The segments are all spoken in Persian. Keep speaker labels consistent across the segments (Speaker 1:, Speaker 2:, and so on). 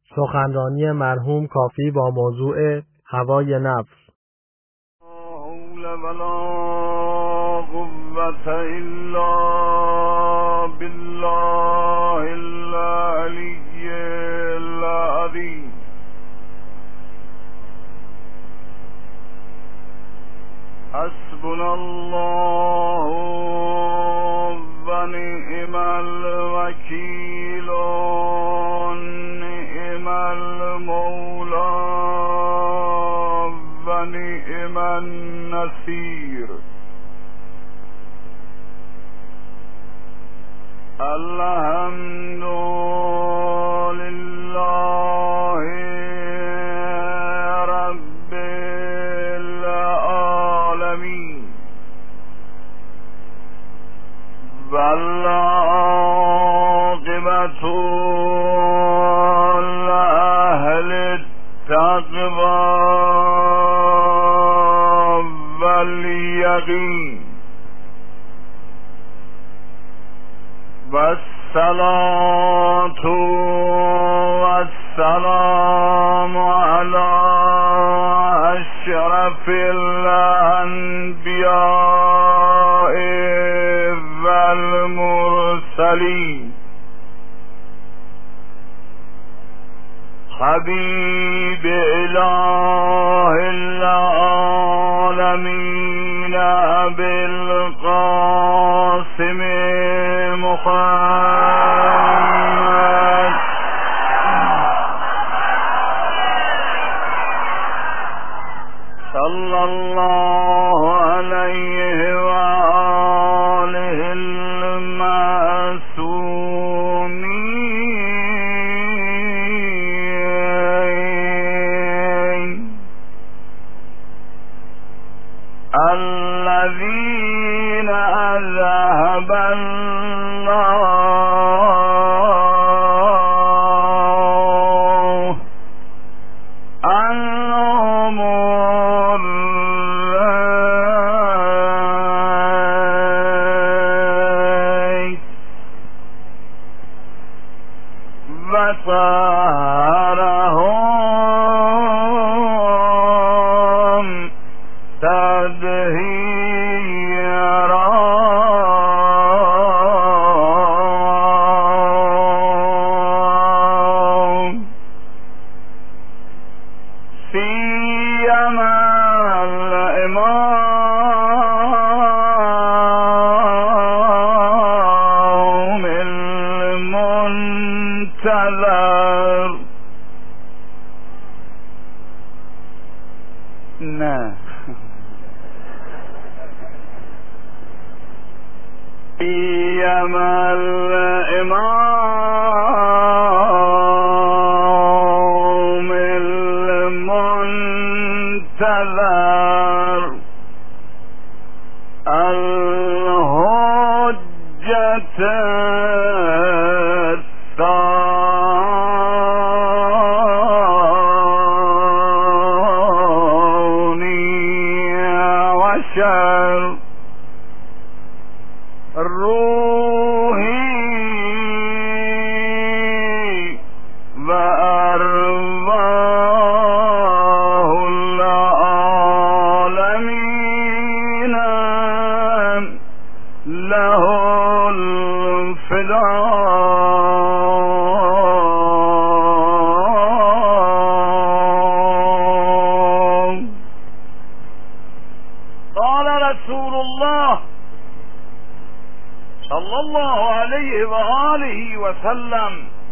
Speaker 1: سخنرانی مرحوم کافی با موضوع هوای نفس.
Speaker 2: حول ولا قوة الا بالله العلی العظیم. حسبنا الله و نعم الوکیل و نعم المولا و نعم النصیر. الحمد لله رب العالمین والعاقبة لأهل التقوى واليقين. والصلاة والسلام على أشرف الأنبياء والمرسلين حبيب إله العالمين أبي القاسم محمد صلى الله عليه وآله المعصومين الذين أذهب الله عنهم الريب وطهرهم تطهيرا. سيما الإمام المنتظر سيما الإمام المنتظر الحجة الثانية عشر روحي وأرواح العالمين له الفداء. قال رسول الله صلى الله عليه وآله وسلم: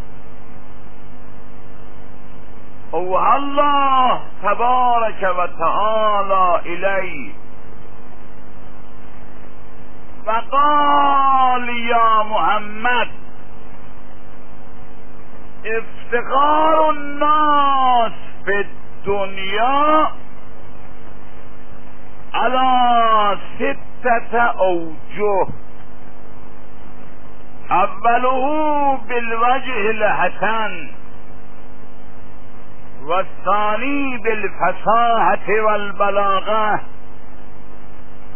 Speaker 2: اوحى الله تبارك وتعالى إلي وقال يا محمد: افتقار الناس في الدنيا على 6 أوجه. اوله بالوجه الحسن والثاني بالفصاحة والبلاغة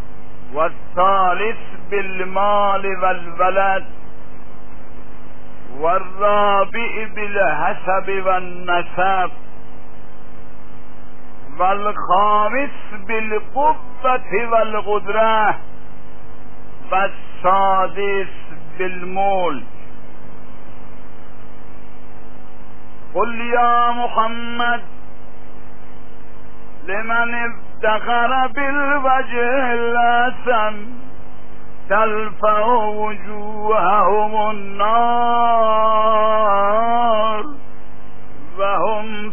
Speaker 2: والثالث بالمال والولد والرابع بالحسب والنسب والخامس بالقوة والقدرة والسادس بالملك. قل يا محمد لمن افتخر بالوجه الحسن تلفح وجوههم النار وهم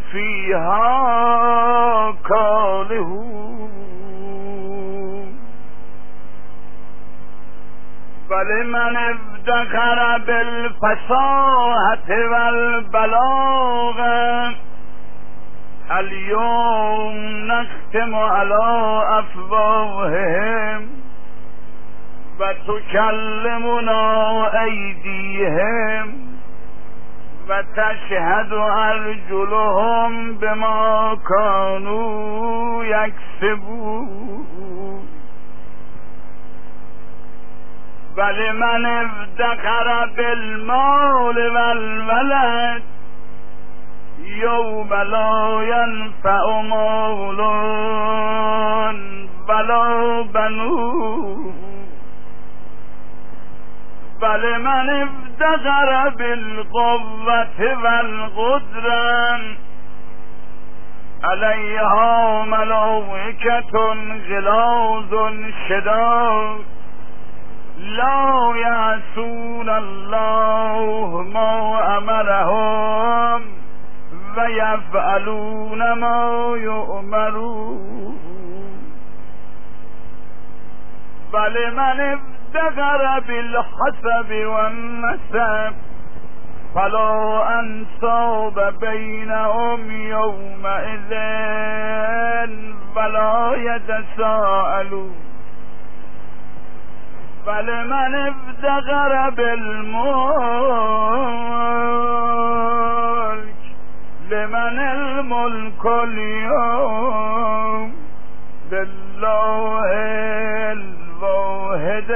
Speaker 2: فيها كالحون. ولمن افتخر بالفصاحة والبلاغة اليوم نختم على أفواههم وتكلمنا أيديهم وتشهد أرجلهم بما كانوا يكسبون. ولمن افتخر بالمال والولد يوم لا ينفع مال ولا بنون. ولمن افتخر بالقوة والقدرة عليها ملائكة غلاظ شداد لا يعصون الله ما أمرهم ويفعلون ما يؤمرون. ولمن افتخر بالحسب والنسب فلا أنساب بينهم يومئذ ولا يتساءلون. ولمن افتخر بالملك لمن الملك اليوم لله الواحد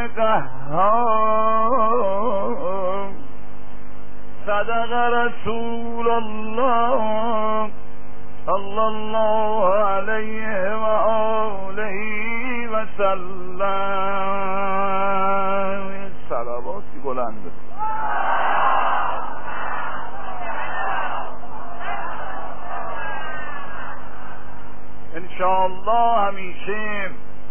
Speaker 2: القهار. صدق رسول الله صلى الله عليه وآله وسلم. صلواتی بلند انشاءالله همیشه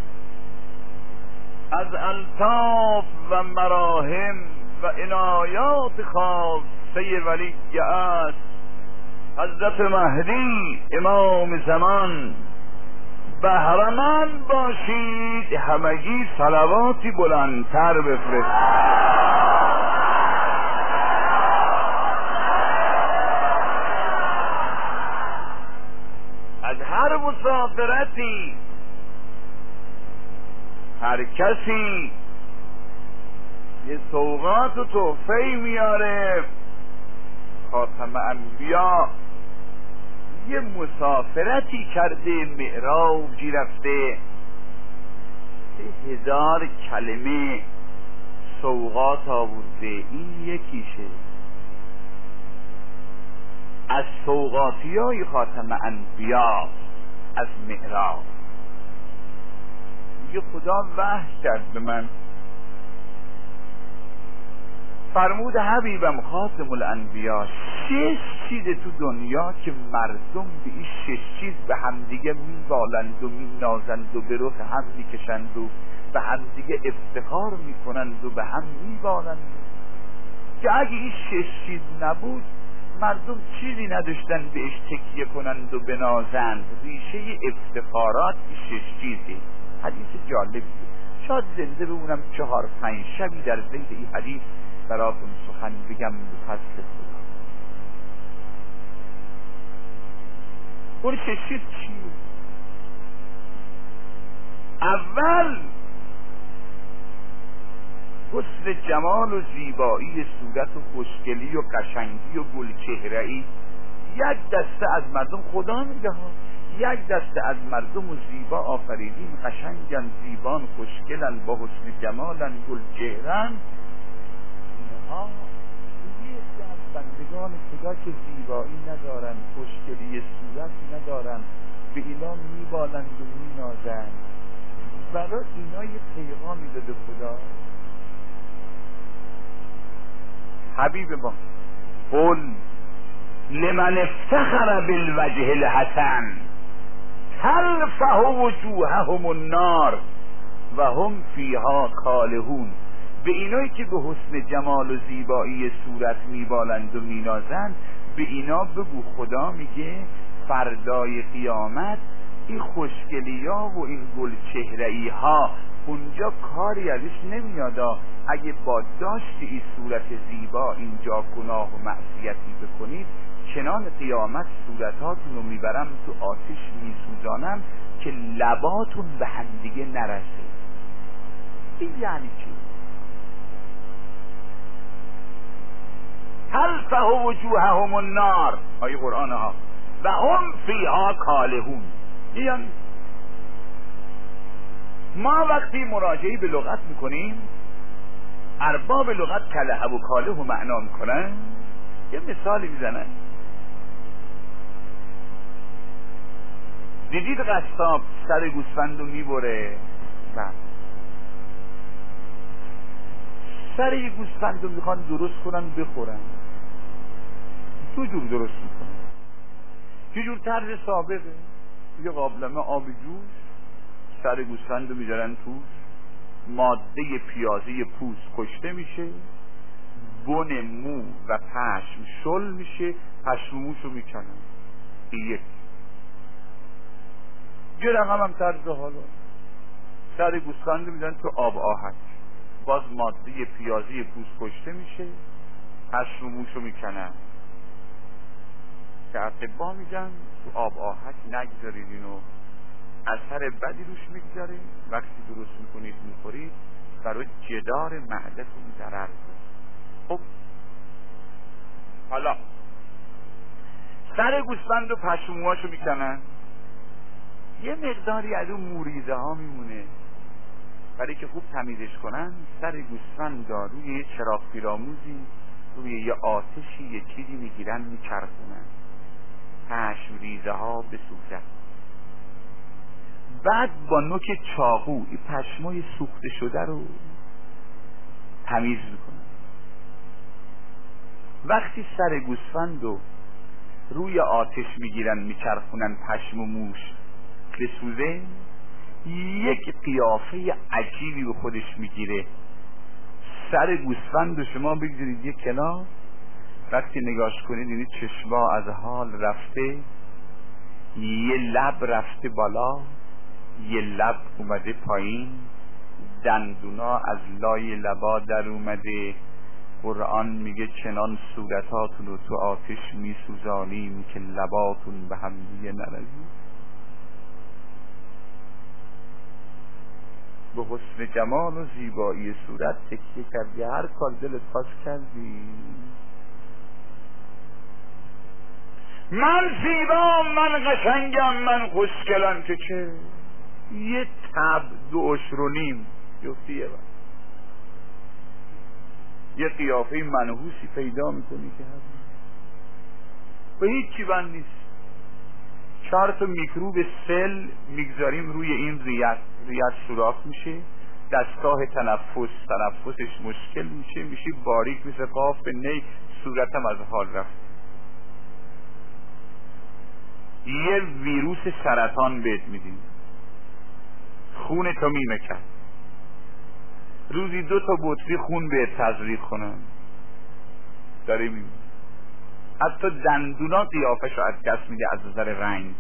Speaker 2: از الطاف و مراهم و عنایات خاصه ولی است حضرت مهدی امام زمان بهره‌مند باشید. همگی صلواتی بلندتر بفرستید. از هر مسافرتی هر کسی یه سوغات و تحفه‌ای میاره. خاتم انبیا یه مسافرتی کرده، معراجی رفته، 1000 کلمه سوغات آورده. این یکیشه از سوغاتیای خاتم انبیا از معراج. یه خدا وحی کرد به من، فرمود حبیبم خاتم الانبیا 6 چیز تو دنیا که مردم به این 6 چیز به همدیگه میبالند و مینازند و به رخ هم میکشند و به همدیگه افتخار میکنند و به هم میبالند که اگه این 6 چیز نبود مردم چیزی نداشتن بهش تکیه کنند و بنازند. ریشه افتخارات این 6 چیزی. حدیث جالبی، شاید زنده بمونم 4-5 شبی در ذیل این حدیث براتون سخن بگم به فضل خدا. اون 6 چیز چیه؟ اول حسن جمال و زیبایی صورت و خوشگلی و قشنگی و گلچهره‌ای. یک دسته از مردم خدا میگه ها، یک دسته از مردم و زیبا آفریدیم، قشنگن، زیبان، خوشگلن، با حسن جمالن، گلچهرن. اینها توی بندگان خدا که زیبایی ندارن، خوشگلی صورت ندارن، به اینا میبالند و مینازند. برای اینا یه پیغامی داده خدا. حبیب ما قل لمن افتخر بالوجه الحسن تلفح وجوههم النار و هم فیها کالهون. به اینایی که به حسن جمال و زیبایی صورت میبالند و مینازند، به اینا بگو خدا میگه فردای قیامت این خوشگلی ها و این گل چهره‌ای ها اونجا کاری ازش نمیادا. اگه با داشت این صورت زیبا اینجا گناه و معصیتی بکنید، چنان قیامت صورتاتون رو میبرم تو آتش میسوزانم که لباتون به همدیگه نرسه. این یعنی چی؟ تلفح وجوههم النار، آیه قرآن ها، و هم فیها کالهون. یعنی ما وقتی مراجعه به لغت میکنیم، ارباب لغت کلهه و کاله و معنا میکنن. یه مثالی میزنن. دیدید قصاب سر گوسفند رو میبره، سر یه گوسفند رو میخوان درست کنن بخورن، دو جور درست میکنن. یه جور طرز سابقه، یه قابلمه آب جوش، سر گوسفند رو میذارن توش، ماده پیازی پوست کشته میشه، بن مو و پشم شل میشه، پشم موش رو میکنن. یه رقم هم طرز حالا، سر گوسفند رو میذارن تو آب آهک، باز ماده پیازی پوست کشته میشه، پشم موش رو میکنن. که اطبا میگن تو آب آهک نگذارید اینو، اثر بدی روش میگذاره، وقتی درست میکنید میخورید برای جدار معدتون ضرر کنید. خب حالا سر گوسفند و پشموهاشو میکنن، یه مقداری از اون موریزه ها میمونه. برای که خوب تمیزش کنن، سر گوسفند روی یه چراغ پیراموزی، روی یه آتشی یه چیزی میگیرن میچرخونن، پشم ریزه ها بسوزن. بعد با نوک چاقو این پشمای سوخته شده رو تمیز میکنن. وقتی سر گوسفند رو روی آتش میگیرن میچرخونن، پشم و موش بسوزه، یک قیافه عجیبی به خودش میگیره. سر گوسفند رو شما بگذارید یک کنار، وقتی نگاش کنید یعنی چشما از حال رفته، یه لب رفته بالا، یه لب اومده پایین، دندونا از لای لبا در اومده. قرآن میگه چنان صورتاتون رو تو آتش میسوزانیم که لباتون به هم دیگه نرسید. به حسن جمال و زیبایی صورت تکیه کردی، هر کار دلت خواست کردی. من زیبا، من قشنگم، من خوشگلم، که چه یه تب 2.5 جفتیه بر یه قیافه منحوسی پیدا میکنی که به هیچی بند نیست. 4 تا میکروب سل میگذاریم روی این ریت سوراخ میشه، دستگاه تنفسش مشکل میشه باریک مثل قاف نی، صورتم از حال رفت. یه ویروس سرطان بهت میدیم، خون تو میمه کرد، روزی 2 تا بطری خون بهت تزریق کنن، داره میمونه. حتی دندونا قیافش رو از دست میده از نظر رنگ.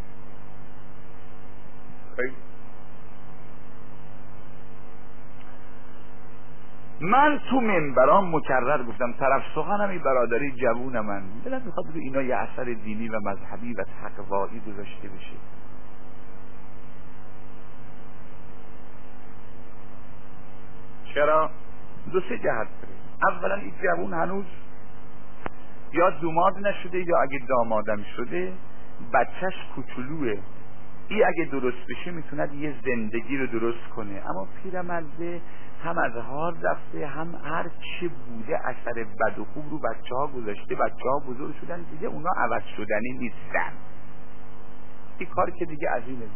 Speaker 2: من تو منبرام مکرر گفتم طرف سخنم این برادری جوون من دلم میخواد رو اینا یه اثر دینی و مذهبی و تقوایی گذاشته بشه. چرا؟ 2-3 جهت داره. اولا این جوون هنوز یا دوماد نشده، یا اگه دامادم شده بچهش کوچولوه، این اگه درست بشه میتوند یه زندگی رو درست کنه. اما پیرمرده هم از حال رفته، هم هر چه بوده اثر بد و خوب رو بچه ها گذاشته، بچه ها بزرگ شدن دیگه، اونا عوض شدنی نیستن. این کار که دیگه عظیمه.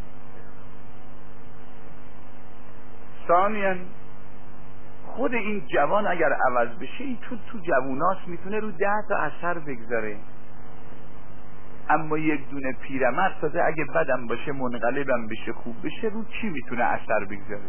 Speaker 2: ثانیاً خود این جوان اگر عوض بشه، این تو جووناست میتونه رو 10 تا اثر بگذاره. اما یک دونه پیرمرد تازه اگه بدم باشه، منقلبم بشه، خوب بشه، رو چی میتونه اثر بگذاره؟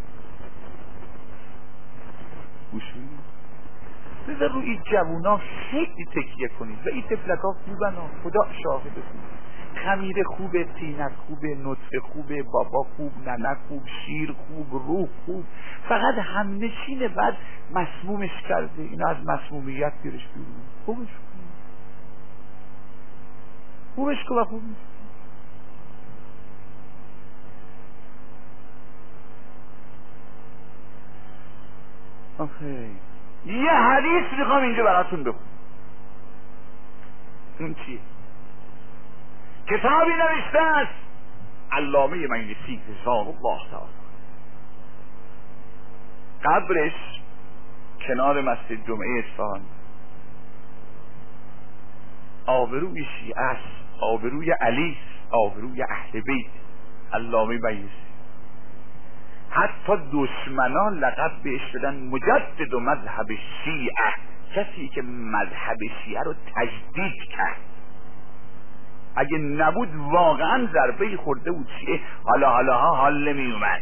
Speaker 2: گوشی. بذار رو این جوونا خیلی تکیه کنید و این تفلکا خوبن، خدا شاهدتون. خمیر خوبه، طینت خوبه، نطفه خوبه، بابا خوب، ننه خوب، شیر خوب، روح خوب. فقط همنشین بعد مسمومش کرده. اینو از مسمومیت بیرش بیرون. خوبش کن، خوبش کن و خوب نیست. آخه یه حدیث میخوام اینجا براتون بخونم. اون چیه؟ کتابی نوشته است علامه مجلسی رضوان الله تعالی، قبرش کنار مسجد جمعه اصفهان. آبروی شیعه است، آبروی علی است، آبروی اهل بیت. علامه مجلسی حتی دشمنان لقب بهش دادن مجدد و مذهب شیعه، کسی که مذهب شیعه رو تجدید کرد. اگه نبود واقعا ضربه خورده بود شیعه، حال نمی اومد.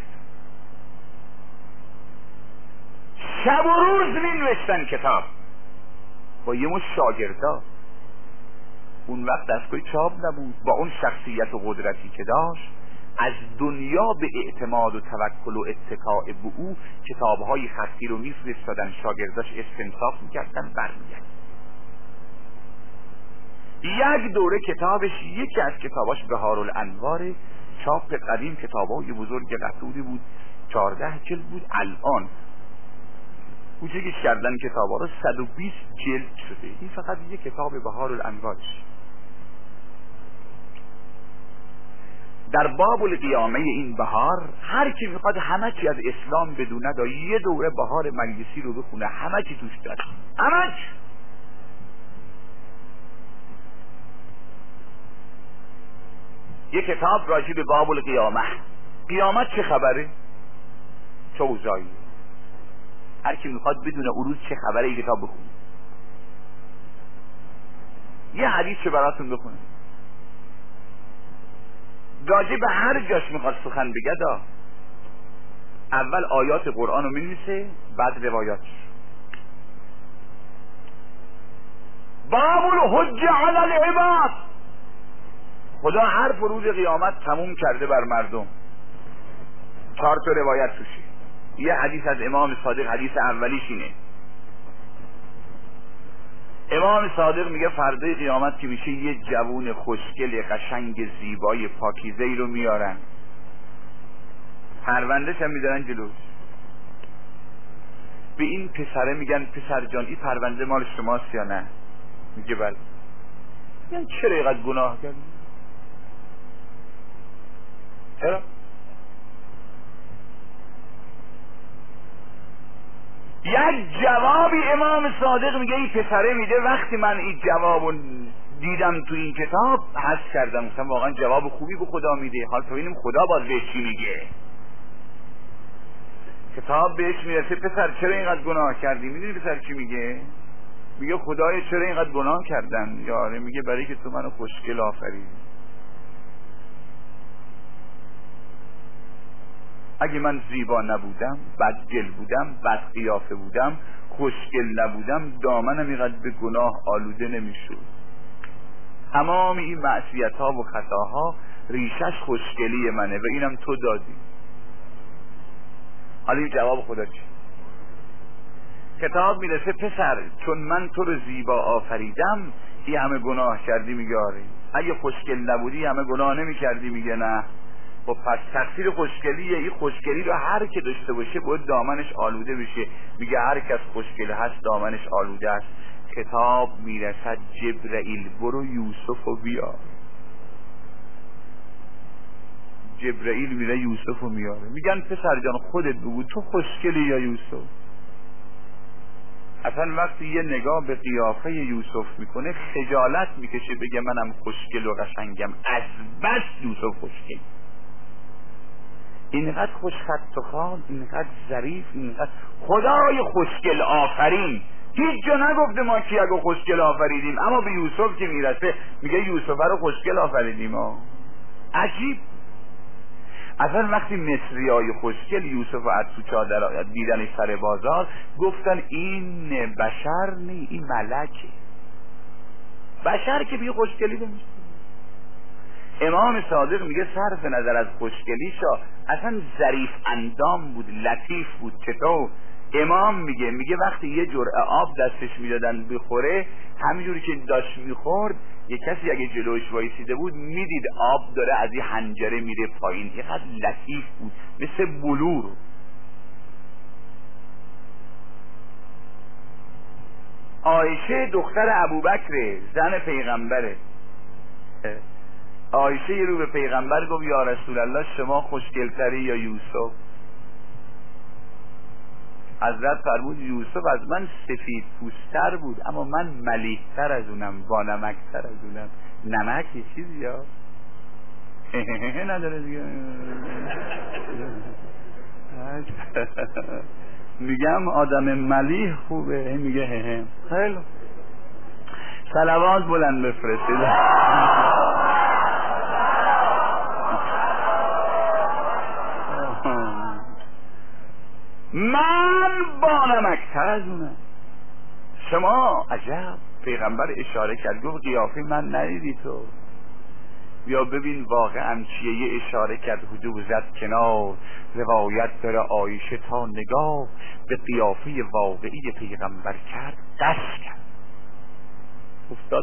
Speaker 2: شب و روز می نوشتن کتاب با یه مش شاگردا. اون وقت دستگاه چاپ نبود. با اون شخصیت و قدرتی که داشت، از دنیا به اعتماد و توکل و اتکاء به او کتابهای خطی رو میفرستادن، شاگرداش استنساخ میکردن، برمیگردن. یک دوره کتابش، یکی از کتاباش بهارالانوار، چاپ قدیم، کتابای بزرگ قطوری بود، 14 جلد بود. الان کوچکش کردن کتابا رو، 120 جلد شده. این فقط یک کتاب بهارالانوارش. در باب القیامه این بهار، هر کی میخواد همه چی از اسلام بدونه، دا یه دوره بهار مجلسی رو بخونه، همه چی توش داره، همه چی. یه کتاب راجع به باب القیامه، قیامت چه خبره، چه اوضاعی. هر کی میخواد بدونه عروض چه خبره، این کتاب بخونه. یه حدیث چه براتون بخونه، راجع به هر جاش میخواد سخن بگه، اول آیات قرآن رو می‌نویسه، بعد روایات. باب الحجه علی العباد. خدا هر روز قیامت تموم کرده بر مردم. 4 تا روایت توشه. یه حدیث از امام صادق، حدیث اولیش اینه. امام صادق میگه فردای قیامت که میشه، یه جوون خوشگل قشنگ زیبای پاکیزه‌ای رو میارن، پروندهش هم میدارن جلوش. به این پسره میگن پسر جان این پرونده مال شماست یا نه؟ میگه بله. میگن چرا اینقدر گناه کردی؟ چرا؟ یک جوابی امام صادق میگه این پسره میده، وقتی من این جوابو دیدم تو این کتاب حس کردم، گفتم واقعا جواب خوبی به خدا میده، حال تا ببینیم خدا باز بهش چی میگه. کتاب بهش میرسه پسر چرا اینقدر گناه کردی؟ میدونی پسر چی میگه؟ میگه خدای چرا اینقدر گناه کردم؟ یاره میگه برای که تو منو خوشگل آفریدی. اگه من زیبا نبودم، بدگل بودم، بد قیافه بودم، خوشگل نبودم، دامنم اینقدر به گناه آلوده نمیشد. تمام این معصیت ها و خطاها ریشش خوشگلی منه و اینم تو دادی. حالا این جواب خدا چی؟ کتاب میرسه پسر چون من تو رو زیبا آفریدم این همه گناه کردی؟ میگه آره. اگه خوشگل نبودی همه گناه نمی کردی؟ میگه نه. خب پس تقصیر خوشگلیه. این خوشگلی رو هر که داشته باشه باید دامنش آلوده بشه. میگه هر کس خوشگل هست دامنش آلوده است. کتاب میرسد جبرئیل برو یوسف و بیا. جبرئیل میره یوسف رو میاره، میگن پسر جان خودت بگو تو خوشگلی یا یوسف؟ اصلا وقتی یه نگاه به قیافه یوسف میکنه خجالت میکشه بگه منم خوشگل و قشنگم، از بس یوسف خوشگل، اینقدر خوش خط و خال، اینقدر ظریف، اینقدر خدای خوشگل آفرین. هیچ جا نگفته ما کیگو خوشگل آفریدیم، اما به یوسف که میرسه میگه یوسف رو خوشگل آفریدیم ها. عجیب. اصلا وقتی مصریای خوشگل یوسف رو از تو چادر دیدن سر بازار گفتن این بشر نی، این ملکه. بشر که بی خوشگلی نمیشه. امام صادق میگه صرف نظر از خوشگلیشا اصلا ظریف اندام بود، لطیف بود. چطور؟ امام میگه وقتی یه جرعه آب دستش میدادن بخوره، همینجوری که داشت میخورد یه کسی اگه جلوش وایسیده بود میدید آب داره از این حنجره میره پایین، اینقدر لطیف بود، مثل بلور. عایشه دختر ابوبکر زن پیغمبره. عایشه یه رو به پیغمبر گفت یا رسول الله شما خوشگلتری یا یوسف؟ حضرت فرمود یوسف از من سفید پوستر بود اما من ملیحتر از اونم، با نمکتر از اونم. نمک یه چیزی یا نداره دیگه. میگم آدم ملیح خوبه، میگه خیلی صلوات بلند بفرستید. من با نمکتر از اونم. شما عجب. پیغمبر اشاره کرد گفت قیافه من ندیدی تو؟ یا ببین واقعا چیه. یه اشاره کرد هجوم زد کنار، روایت داره عایشه تا نگاه به قیافه واقعی پیغمبر کرد دست کرد افتاد.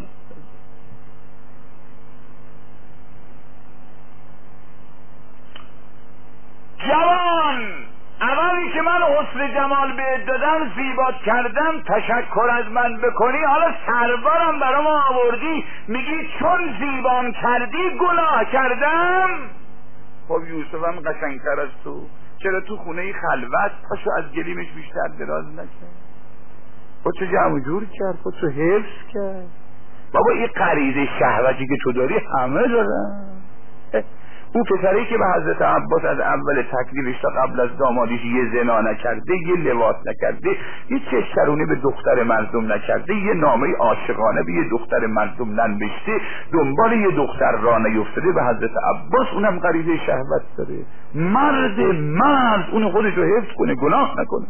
Speaker 2: جوان اولی که من حسن جمال بهت دادم زیبات کردم، تشکر از من بکنی، حالا سربارم برام آوردی میگی چون زیبان کردی گناه کردم. خب یوسف هم قشنگتر از تو، چرا تو خونه خلوت پاشو از گلیمش بیشتر دراز نکرد؟ خودشو جمع جور کرد، خودشو حفظ کرد. بابا این غریزه شهوتی که تو داری همه دارن. اون پسری که به حضرت عباس از اول تکلیفش تا قبل از دامادیش یه زنا نکرده، یه لواط نکرده، یه چشترونی به دختر مردم نکرده، یه نامه عاشقانه به یه دختر مردم ننوشته، دنبال یه دختر راه نیفتاده، به حضرت عباس اونم غریزه شهوت داره. مرد اون خودشو حفظ کنه، گناه نکنه.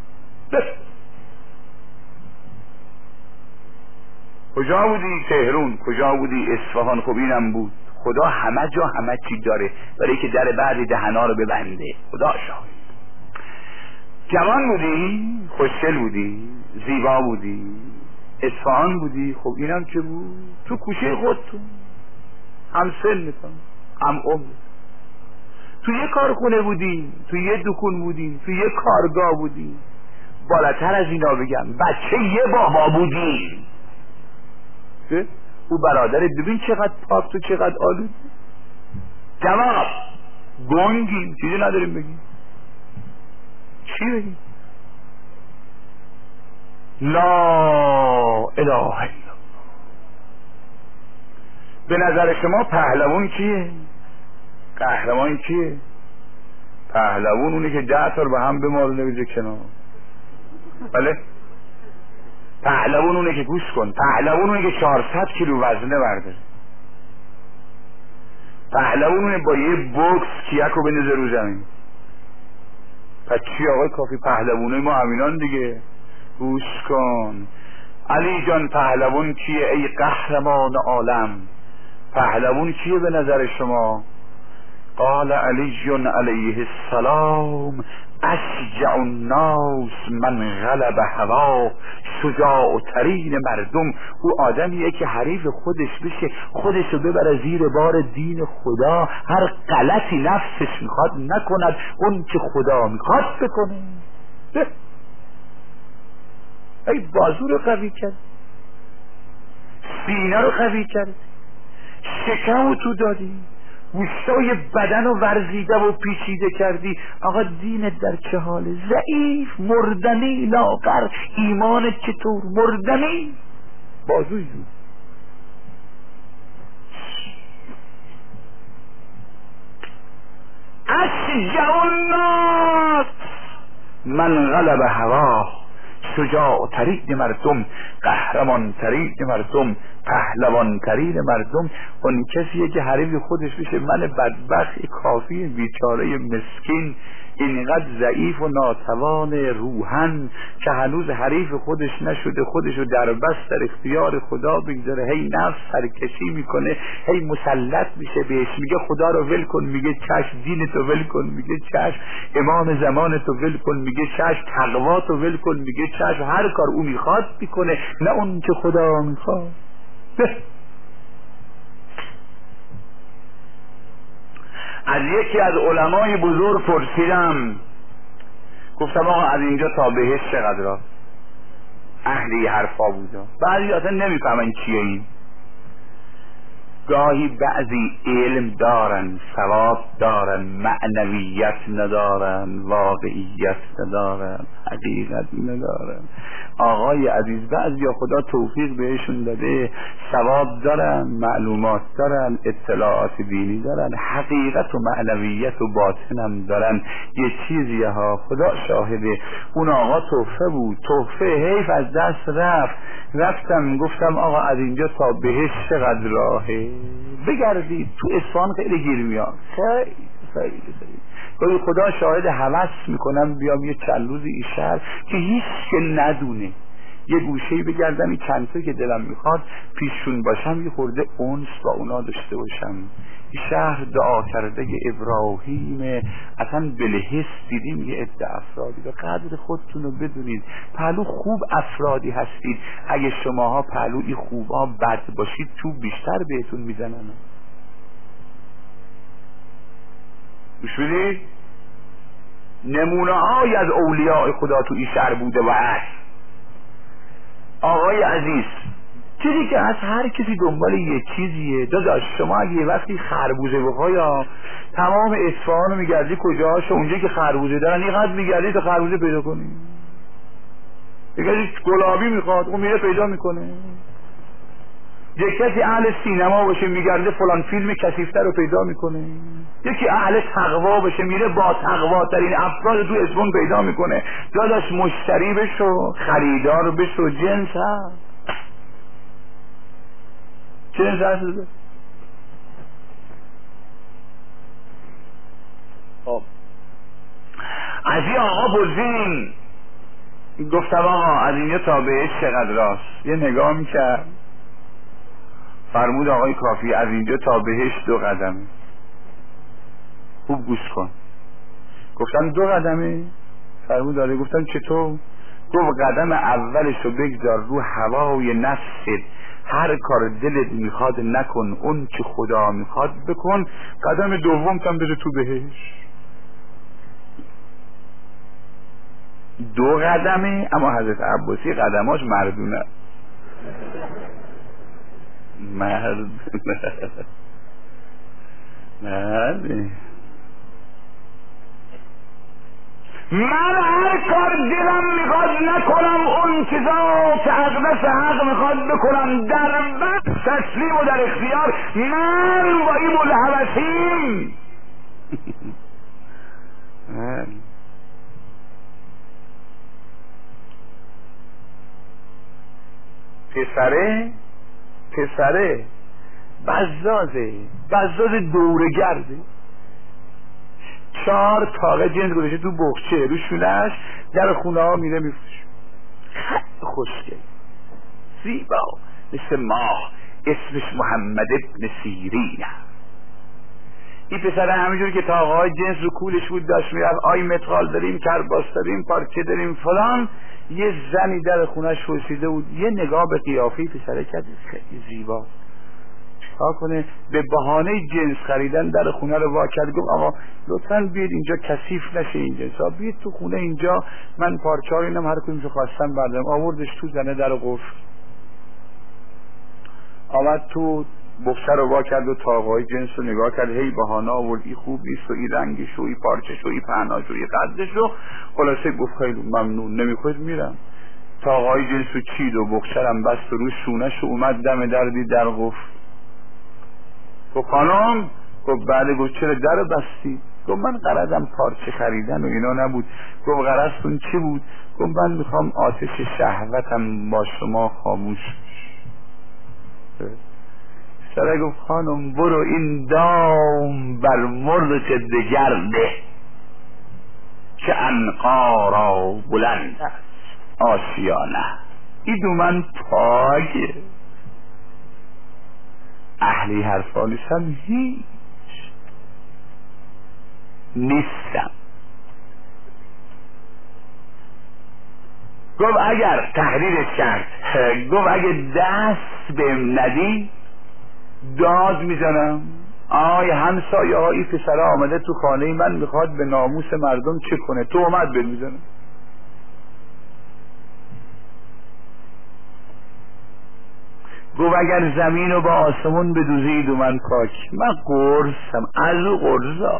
Speaker 2: کجا بودی تهران؟ کجا بودی اصفهان؟ خب اینم بود. خدا همه جا همه چی داره برای که در بعضی دهنا رو ببنده. خدا شاهد. جوان بودی، خوشگل بودی، زیبا بودی، اصفهان بودی. خب اینم چه بود؟ تو کوشه خودتون، هم سن میکنم هم عمر. تو یه کارخونه بودی، تو یه دکون بودی، تو یه کارگاه بودی. بالاتر از اینا بگم بچه یه بابا بودی. او برادرت ببین چقدر پاک تو چقدر آلود. جواب گنگیم، چیزی نداریم بگیم. چی بگیم؟ لا اله الا الله. به نظر شما پهلوان کیه؟ قهرمان کیه؟ پهلوان اونه که 10 تا به هم بمارونه بذاره کنار. بله؟ پهلوان اونه که گوش کن، پهلوان اونه که 400 کیلو وزنه برداره. پهلوان اونه با یه بوکس کیکو بندازه رو زمین. پس چی آقای کافی؟ پهلوانای ما همینان دیگه. گوش کن علی جان، پهلوان کیه ای قهرمان عالم؟ پهلوان کیه به نظر شما؟ قال علی جان علیه السلام اشجع الناس من غلب هوا. شجاع ترین مردم او آدمیه که حریف خودش بشه، خودشو ببره زیر بار دین خدا، هر غلطی نفسش میخواد نکند، اون که خدا میخواد بکنه. ای بازو رو قوی کرد، سینه رو قوی کرد، شکم رو تو دادی، گوشتای بدن رو ورزیده و پیچیده کردی. آقا دینت در چه حاله؟ ضعیف، مردنی، لاغر. ایمانت چطور؟ مردنی، بازوی زود. اشجع الناس من غلب هواه، شجاع ترین مردم، قهرمان ترین مردم، پهلوان ترین مردم اون کسیه که حریف خودش بشه. من بدبخت کافی بیچاره مسکین اینقدر ضعیف و ناتوان روحن که هنوز حریف خودش نشده، خودشو در بست در اختیار خدا بگذاره، هی نفس سرکشی میکنه، هی مسلط میشه بهش، میگه خدا رو ول کن، میگه چشم، دینتو ول کن، میگه چشم، امام زمانتو ول کن، میگه چشم، تقواتو ول کن، میگه چشم. هر کار او میخواد میکنه، نه اون که خدا میخواد. از یکی از علمای بزرگ پرسیدم، گفتم آقا از اینجا تا بهشت چقدر را؟ اهلی حرفا بوده. بعضی اصلا نمیفهمن چیه این. گاهی بعضی علم دارن، ثواب دارن، معنویت ندارن، واقعیت ندارن، حقیقت ندارن. آقای عزیز بعضی خدا توفیق بهشون داده، ثواب دارن، معلومات دارن، اطلاعات دینی دارن، حقیقت و معنویت و باطن هم دارن. یه چیزیه ها، خدا شاهده، اون آقا تحفه بود، تحفه، حیف از دست رفتم گفتم آقا از اینجا تا بهشت چقدر راهه؟ بگردید تو اصفهان خیلی گیر میاد، خیلی گاهی خدا شاهد هوس میکنم بیام یه چند روزی این شهر که هیچ که ندونه، یه گوشه‌ای بگردم، این چند تا که دلم میخواد پیششون باشم، یه خورده انس با اونا داشته باشم. این شهر دعا کرده ابراهیم، اصلا بلحس دیدیم یه عده افرادی. به قدر خودتون رو بدونید، پهلو خوب افرادی هستید. اگه شماها پهلوی خوبا بد باشید تو بیشتر بهتون میزنن. گوش بدید، نمونه های از اولیاء خدا تو این شهر بوده و هست. آقای عزیز، چیزی که از هر کسی دنبال یه چیزیه. داداش شما اگه یه وقتی خربوزه بخوای، تمام اصفهان رو میگردی کجاش، اونجا که خربوزه دارن اینقدر میگردی تا خربوزه پیدا کنی. یکی گلابی میخواد، اون میره پیدا میکنه. یک کسی اهل سینما باشه میگرده فلان فیلم کثیف‌تر رو پیدا میکنه. یکی اهل تقوا باشه میره با تقوا ترین افراد تو اصفهان پیدا میکنه. داداش مشتری بشو، خریدار بشو، جنس هست. جنس هست. خب از این آقا پرسیدیم، گفتم آقا از اینجا تا بهشت چقدر راست؟ یه نگاه میکرد، فرمود آقای کافی از اینجا تا بهشت 2 قدمه. خوب گوش کن. گفتم 2 قدمه؟ فرمود آره. گفتم چطور؟ گفت قدم اولشو بگذار رو هوای نفست، هر کار دلت میخواد نکن، اون که خدا میخواد بکن. قدم دوم تم بده تو بهشت. 2 قدمه، اما حضرت عباسی قدماش مردونه. مرد من هر کار دلم میخواد نکنم، اون چیزا که اقدس حق میخواد بکنم، در بس تسلیم و در اختیار. من با این ملحوثیم. پسره بزاز دورگرده، 4 تاقه جنس گذاشته تو بخچه رو شونه‌اش، در خونه ها میره میفروشه. خیلی خوشگل، زیبا، مثل ماه. اسمش محمد ابن سیرین. این پسره همینجور که تاقه جنس رو کولش بود داشت میرفت، آی متقال داریم، کرباس داریم، پارچه داریم، فلان. یه زنی در خونه‌اش وایسیده بود، یه نگاه به قیافه پسره کرد، خیلی زیبا. چیکار کنه؟ به بهانه جنس خریدن در خونه رو وا کرد. گفت آقا لطفاً بیاید اینجا، کثیف نشه این جنسا، بیاید تو خونه اینجا، من پارچه‌ها اینم هر کدومشو خواستم بردارم. آوردش تو، زنه در قفل. آمد تو، بخشه رو وا کرد و تاقهای جنس رو نگاه کرد، هی بهانه آورد این خوب نیست و این رنگش و این پارچش و این پهناش و این قدش و خلاصه گفت خیلی ممنون، نمیخواید میرم. تاقهای جنس رو چید و بخشه رو بست و روی شونش و اومد دم دردی در گفت خانم، گفت بله. گفت چرا در بستی؟ گفت من غرضم پارچه خریدن و اینا نبود. گفت غرضتون چی بود؟ گفت من میخوام آتش شهوتم با شما خاموش سره. گفت خانم برو این دام بر مرغ دگر ده که عنقا را بلند است آشیانه. این دومن پاکه، اهلی حرفا نیستم، هیچ نیستم. گفت اگر تحریرش کرد، گفت اگه دست بهم ندی داد میزنم. آی همسایه ها این پسره آمده تو خانه من میخواد به ناموس مردم چه کنه، تو اومد بهم میزنم. گفت اگر زمین رو با آسمون بدوزید و من پاک، من قرصم از او قرصا.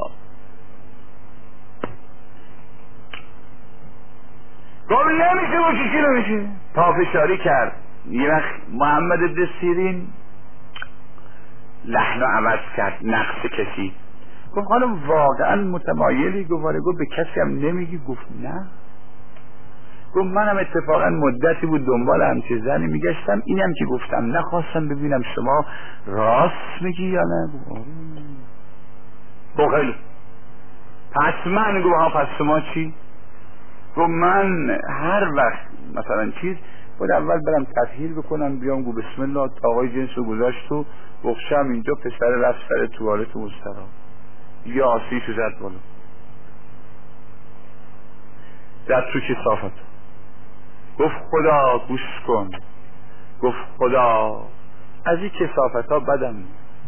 Speaker 2: گفت نمیشه و چی نمیشه. پافشاری کرد. یه وقت محمد ابن سیرین لحن رو عوض کرد، نقص کسی. گفت خانم واقعا متمایلی؟ گفت به کسی هم نمیگی؟ گفت نه. گفت منم اتفاقا مدتی بود دنبال همچه زنی میگشتم، اینم که گفتم نخواستم ببینم شما راست میگی یا نه. گفت خیلی. پس من گفت پس شما چی؟ گفت من هر وقت مثلا چیز باید اول برم تطهیر بکنم بیام. گفت بسم الله. تاقای جنس رو گذاشت و بخشم اینجا، پسر رفت سر توالت مسترا، یه آسیشو زد بالا، زد تو کثافت. گفت خدا گوش کن. گفت خدا از این کثافت ها بدم،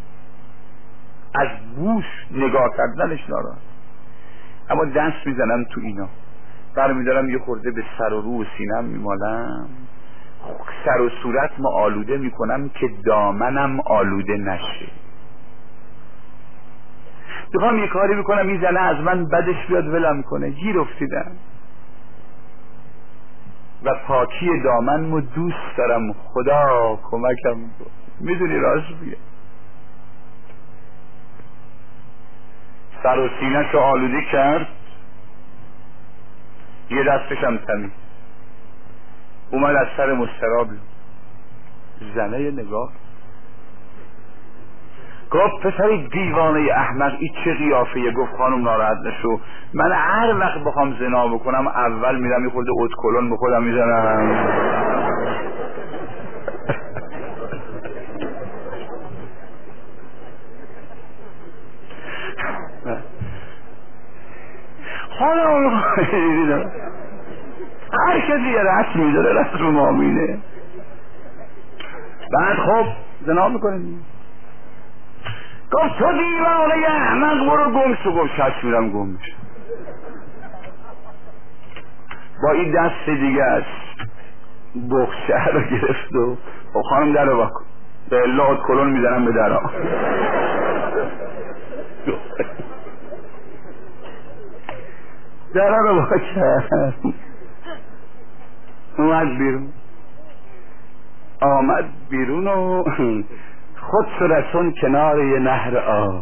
Speaker 2: از بوش نگاه کردنش ناراحت، اما دست میزنم تو اینا، برمیدارم یه خورده به سر و رو و سینم میمالم، سر و صورت ما آلوده میکنم که دامنم آلوده نشه. میخوام یه کاری بکنم این زنه از من بدش بیاد ولم کنه. گیر افتیدم و پاکی دامنمو دوست دارم، خدا کمکم کن. میدونی راست میگه. سر و سینه‌شو آلوده کرد، یه دستشم تمید، اومد از سر مستراب زنه نگاه. گفت پسری دیوانه احمق این چه قیافه؟ گفت خانم ناراحت نشو، من هر وقت بخوام زنا بکنم اول میرم یه خورده ادکلون به خودم میزنم. حالا هر کسی یه رسم میداره، رسم مامینه. بعد خب زنا میکنیم. گفت تو دیوانه احمق برو گم شو. گفت شش میرم گم میشه. با این دست دیگه از بخشه رو گرفت و خب خانم در رو بکن، به الله کلون میزنم به درها. در رو بکن. اومد بیرون. آمد بیرون و خود رسون کنار یه نهر آب،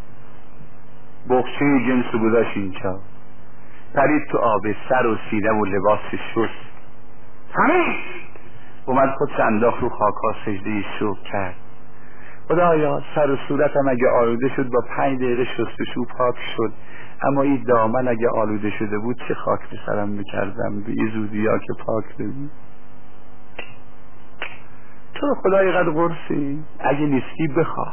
Speaker 2: بخشه جنس گذاشت اینجا، پرید تو آب، سر و سینه و لباسش شست، همین اومد خودش انداخت رو خاکا، سجده شکر کرد. خدایا سر و صورتم اگه آلوده شد با 5 دقیقه شستشو پاک شد، اما این دامن اگه آلوده شده بود چه خاک به سرم میکردم به این زودی ها که پاک ببین. تو خدای قد قرصی، اگه نیستی بخواه.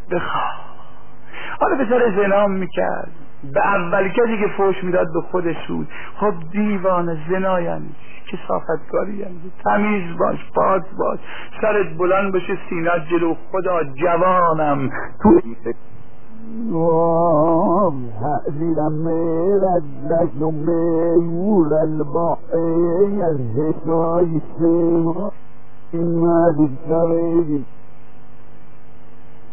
Speaker 2: حالا بسر زنام میکرد، به اول کسی که فوش میداد به خودش بود. خب دیوانه، زنا یعنی کثافتکاری یعنی تمیز باش، پاک باش، سرت بلند باشه، سینت جلو خدا، جوانم تو
Speaker 3: زیرم میردش و میور الباقی از حسای سیما این مدید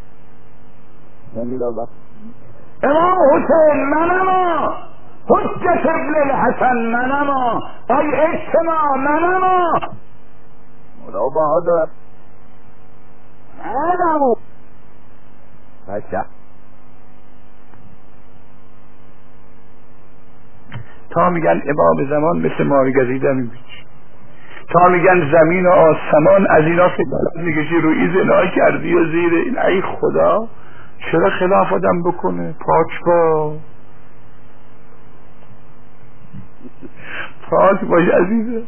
Speaker 3: امام حسین منم، حجت ابن الحسن منم، آی اجتماع منم، مولا بهادر منم. بچه
Speaker 2: تا میگن امام زمان مثل ماری گزیده میبینی، تا میگن زمین و آسمان از اینا که بلد میگشی روی زنا کردی و زیر این، ای خدا چرا خلاف آدم بکنه؟ پاک با پاک باش عزیزه.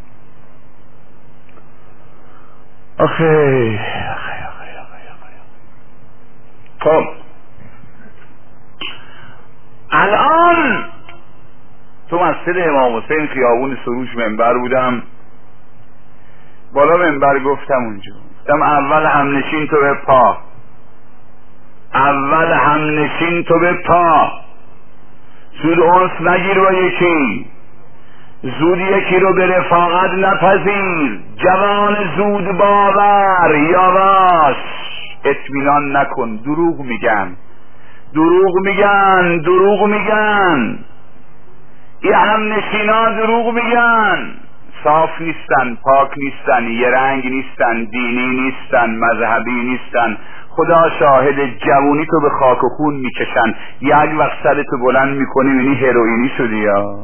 Speaker 2: آخه خب الان تو مسجد امام حسین خیابون سروش منبر بودم، بالا منبر گفتم اونجا، گفتم اول همنشین تو به پا، اول همنشین تو به پا، زود انس نگیر با یکی، زود یکی رو به رفاقت نپذیر، جوان زود باور یاراش، اطمینان نکن، دروغ میگن دروغ میگن دروغ میگن، این همنشینا دروغ میگن، صاف نیستن، پاک نیستن، یه رنگ نیستن، دینی نیستن، مذهبی نیستن، خدا شاهد جوونی تو به خاک و خون میکشن، یک وقت سرتو بلند میکنی میبینی هروئینی شدی، یا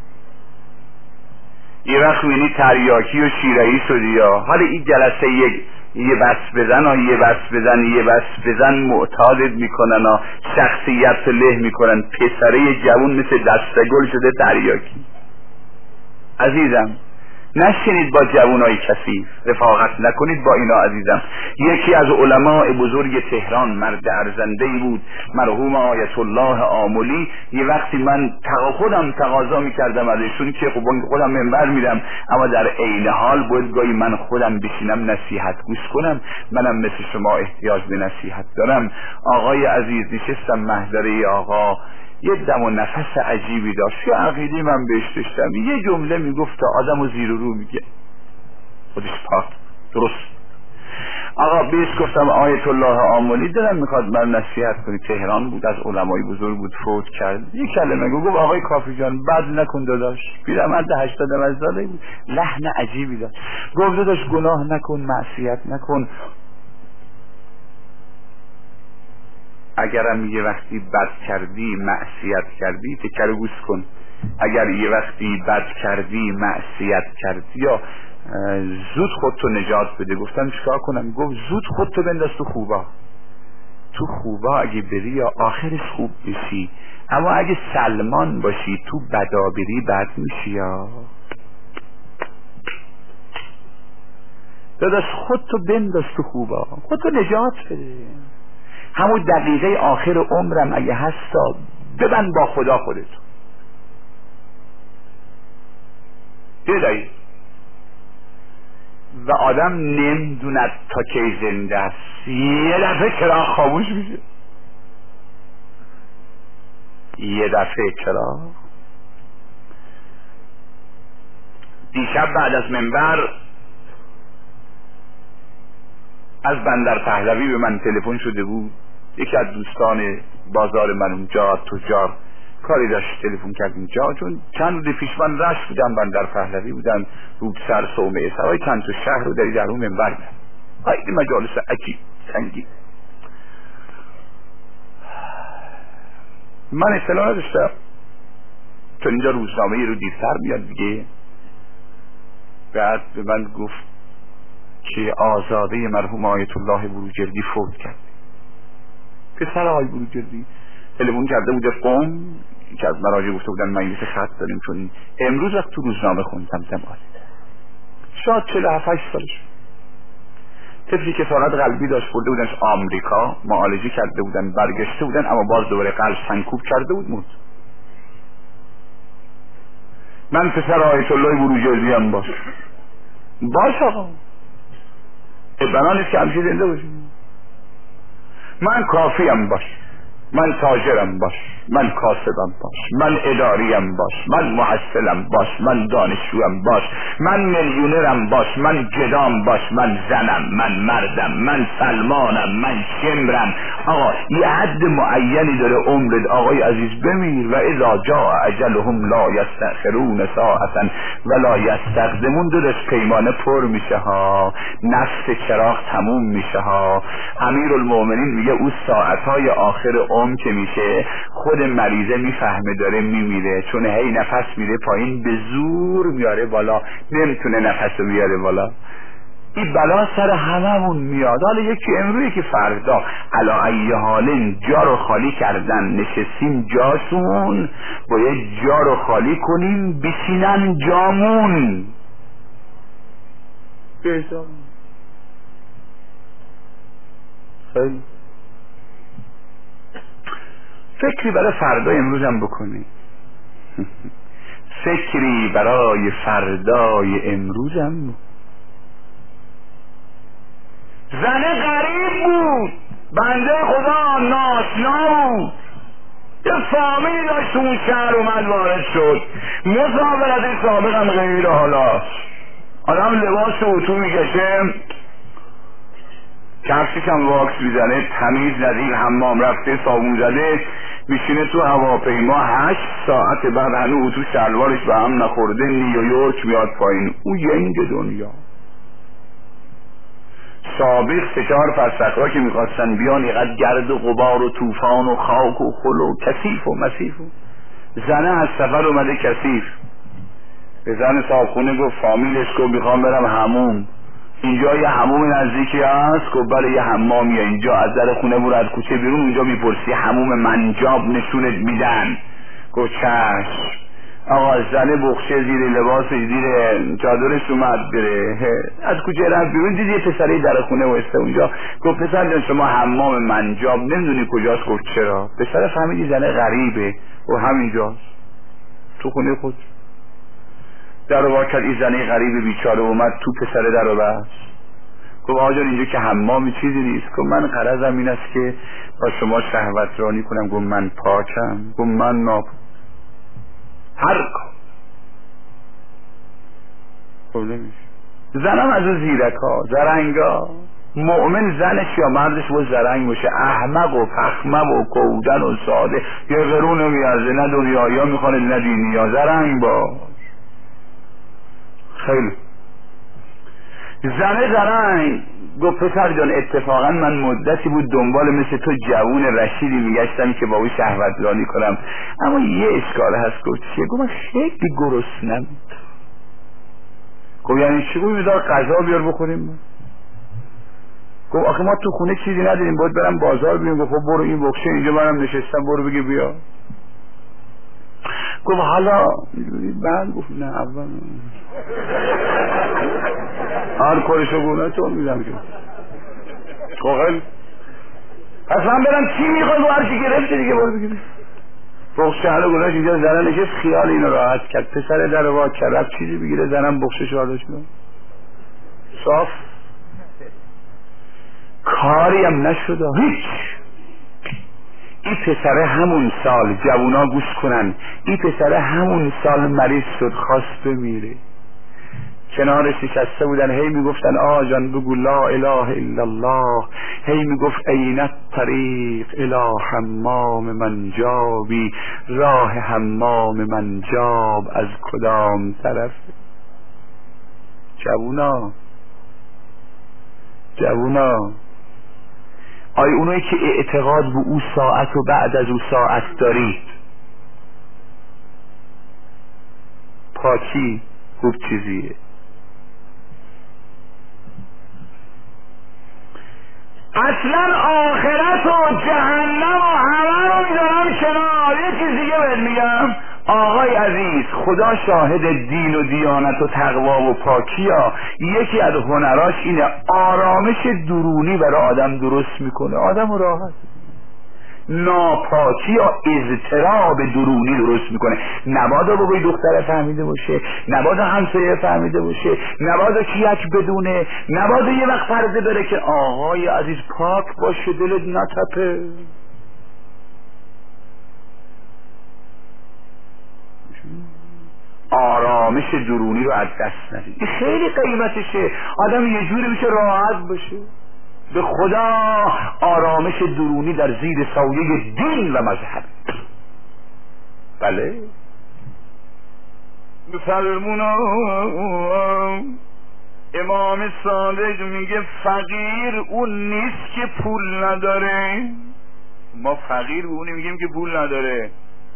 Speaker 2: یه وقت میبینی تریاکی و شیرهی شدی، یا حالا این جلسه یه بس بزن و یه بس بزن یه بس بزن معتادت میکنن و شخصیت له میکنن، پسره جوون مثل دستگل شده تریاکی. عزیزم نشینید با جوانای کثیف، رفاقت نکنید با اینا عزیزم. یکی از علماء بزرگ تهران مرد ارزنده‌ای بود، مرحوم آیت الله آملی، یه وقتی من خودم تقاضا میکردم ازشون که خودم منبر میدم، اما در عین حال باید گاهی من خودم بشینم نصیحت گوش کنم، منم مثل شما احتیاج به نصیحت دارم. آقای عزیز نشستم محضره آقا، یه دم و نفس عجیبی داشت، یه عقیدی من بهش داشتم، یه جمله میگفت تا آدم و زیر و رو میگه، خودش پاک درست. آقا بهش گفتم آیت الله آملی دلم میخواد من نصیحت کنی، تهران بود، از علمای بزرگ بود، فوت کرد، یه کلمه گفت آقای کافی جان بد نکن داداش، پیرمرد 80 ساله بود، لحن عجیبی داشت، گفت داداش گناه نکن، معصیت نکن، اگرم یه وقتی بد کردی معصیت کردی تکر گوش کن، اگر یه وقتی بد کردی معصیت کردی یا زود خودتو نجات بده. گفتم چیکار کنم؟ گفت زود خودتو بنداز تو خوبا، تو خوبا اگه بری یا آخرش خوب بشی، اما اگه سلمان باشی تو بدا بری بد میشی، یا داداش خودتو بنداز تو خوبا، خودتو نجات بده. همون دقیقه آخر عمرم اگه هستا ببند با خدا خودتو، دیدایی و آدم نمیدوند تا کی زنده است، یه دفعه چراغ خاموش میشه، یه دفعه چراغ. دیشب بعد از منبر از بندر پهلوی به من تلفن شده بود، یکی از دوستان بازار من اونجا تجار کاری داشت، تلفن کرد اینجا، چون چند روز پیش من رشت بودم، بندر پهلوی بودن، رودسر، صومعه، سوای چند تا شهر رو در اون منبر می‌رفتم، خیلی مجالس عجیب سنگین. من اطلاع نداشتم چون اینجا روزنامه رو دیرتر میاد دیگه. بعد به من گفت که آزاده مرحوم آیت الله بروجردی فوت کرد. پسر آقای بروجردی تلفن کرده بود قم که از مراجع گفته بودن مجلس خط داریم، چون امروز وقت تو روزنامه خوندم زمان شاید 47 سالش، طفلی که سالت قلبی داشت، برده بودنش آمریکا، معالجه کرده بودن، برگشته بودن، اما باز دوباره قلب سنکوب کرده بود، مرد. من پسر آیت الله بروجردی هم باش آقا، بنا نیست که همیشه زنده باشیم، من کافی هم باش،
Speaker 3: من تاجرم باش، من کاسبم باش، من اداریم باش، من محصلم باش، من دانشجویم باش، من میلیونرم باش، من گدام باش، من زنم، من مردم، من سلمانم، من شمرم. آقا یه حد معینی داره عمرت آقای عزیز، بمیر. و اذا جاء اجلهم لا یستأخرون ساعة ولا یستقدمون. داداش پیمانه پر میشه ها، نفس چراغ تموم میشه ها. امیرالمومنین میگه اون ساعتهای آخر عمر که میشه خود مریضه میفهمه داره میمیره، چون هی نفس میره پایین، به زور میاره بالا، نمیتونه نفسو بیاره بالا. این بلا سر هممون میاد. حالا یکی امروز که فردا علا ای حالین جا رو خالی کردن، نشستیم جاشون، باید جا رو خالی کنیم بشینن جامون. خیلی فکری برای فردا امروزم بکنی. فکری برای فردای امروزم. زن غریب بود، بنده خدا ناشنا بود، یه فامیلی داشت اون شهر، اومد وارد شد، مسافرت سابق هم غیر حالاست. آدم لباس اتو میکشه، کفشش هم واکس میزنه، تمیز نظیر حمام رفته، صابون زده، میشینه تو هواپیما 8 ساعت بعد هنوز اتو شلوارش به هم نخورده، نیویورک میاد پایین. او ینگ دنیا. سابق 3-4 فرسخ‌ها که میخواستن بیان، اینقدر گرد و غبار و طوفان و خاک و خل و کثیف و مسیف و زنه از سفر اومده کثیف. به زن صاحبخونه گفت، فامیلش گفت میخوام برم حموم. اینجا یه حموم نزدیکی هست؟ گفت بله یه حمامیه اینجا، از در خونه برو از کوچه بیرون، اونجا میپرسی حموم منجاب نشونت میدن. گفت چشم. آقا زن بخشه زیر لباس زیر چادرش اومد بره، از کوچه رفت بیرون، دید یه پسری در خونه واسه اونجا. گفت پسر جان شما حمام منجاب نمیدونی کجاست؟ گفت چرا؟ پسر فهمیدی زن غریبه و همینجاست تو خونه خود. در وا کرد، این زنه غریب بیچاره اومد تو، پسر در رو بست. گفت آقا جان اینجا که حمامی چیزی نیست. گفت من غرضم این است که با شما شهوت رانی کنم. گفت من پاکم. گفت من ناپاک. هر کار خب نمیشه. زنم از اون زیرکا زرنگا. مؤمن زنش یا مردش با زرنگ باشه، احمق و پخمه و کودن و ساده، یه قرون نمیارزه، نه دنیایی ها میخوانه نه دینی ها. زرنگ باش. خیلی زرنگ. گفت پسر جان اتفاقا من مدتی بود دنبال مثل تو جوون رشیدی میگشتم که با او شهوت رانی کنم، اما یه اشکال هست. گفت چیه؟ گفت من خیلی گرسنم. گفت یعنی چی؟ گفت میذار غذا بیار بخوریم. گفت آخه ما تو خونه چیزی نداریم، باید برم بازار بیارم. گفت برو این بخشه اینجا منم نشستم، برو بگی بیا. گفت حالا من گفت نه اول هر کارشو گونه تو میدم که خیلی پس من برم چی میخوای؟ با هرچی گرفته دیگه برو بگیره. بخشه حالا گناش اینجا زنه نشست، خیال اینو راحت کرد، پسر در وا کرد چیزی بگیره، زنم بخشه شاردش کنم صاف. کاری هم نشده هیچ. این پسره همون سال، جوونا گوش کنن، این پسره همون سال مریض شد، خواست بمیره. کنارش نشسته بودن، هی میگفتن آقا جان بگو لا اله الا الله، هی میگفت این الطریق الی حمام منجابی، راه حمام منجاب از کدام طرف؟ جوونا آیا اونایی که اعتقاد به او ساعت و بعد از او ساعت دارید، پاکی خوب چیزیه. اصلا آخرت و جهنم و همه رو میذارم کنار. یه چیز دیگه بهت میگم آقای عزیز، خدا شاهد دین و دیانت و تقوا و پاکی ها. یکی از هنراش اینه آرامش درونی برای آدم درست میکنه، آدم راحت. ناپاکی یا اضطراب درونی درست میکنه. نبادا بابای دختر فهمیده باشه، نبادا همسایه فهمیده باشه، نبادا که یک بدونه، نبادا یه وقت فرضه بره که آقای عزیز پاک باشه، دلت نتپه. آرامش درونی رو از دست ندید. این خیلی قیمتشه. آدم یه جوری میشه راحت باشه. به خدا آرامش درونی در زیر سایه دین و مذهب. بله بفرمونم امام صادق میگه فقیر اون نیست که پول نداره. ما فقیر به اونی میگیم که پول نداره.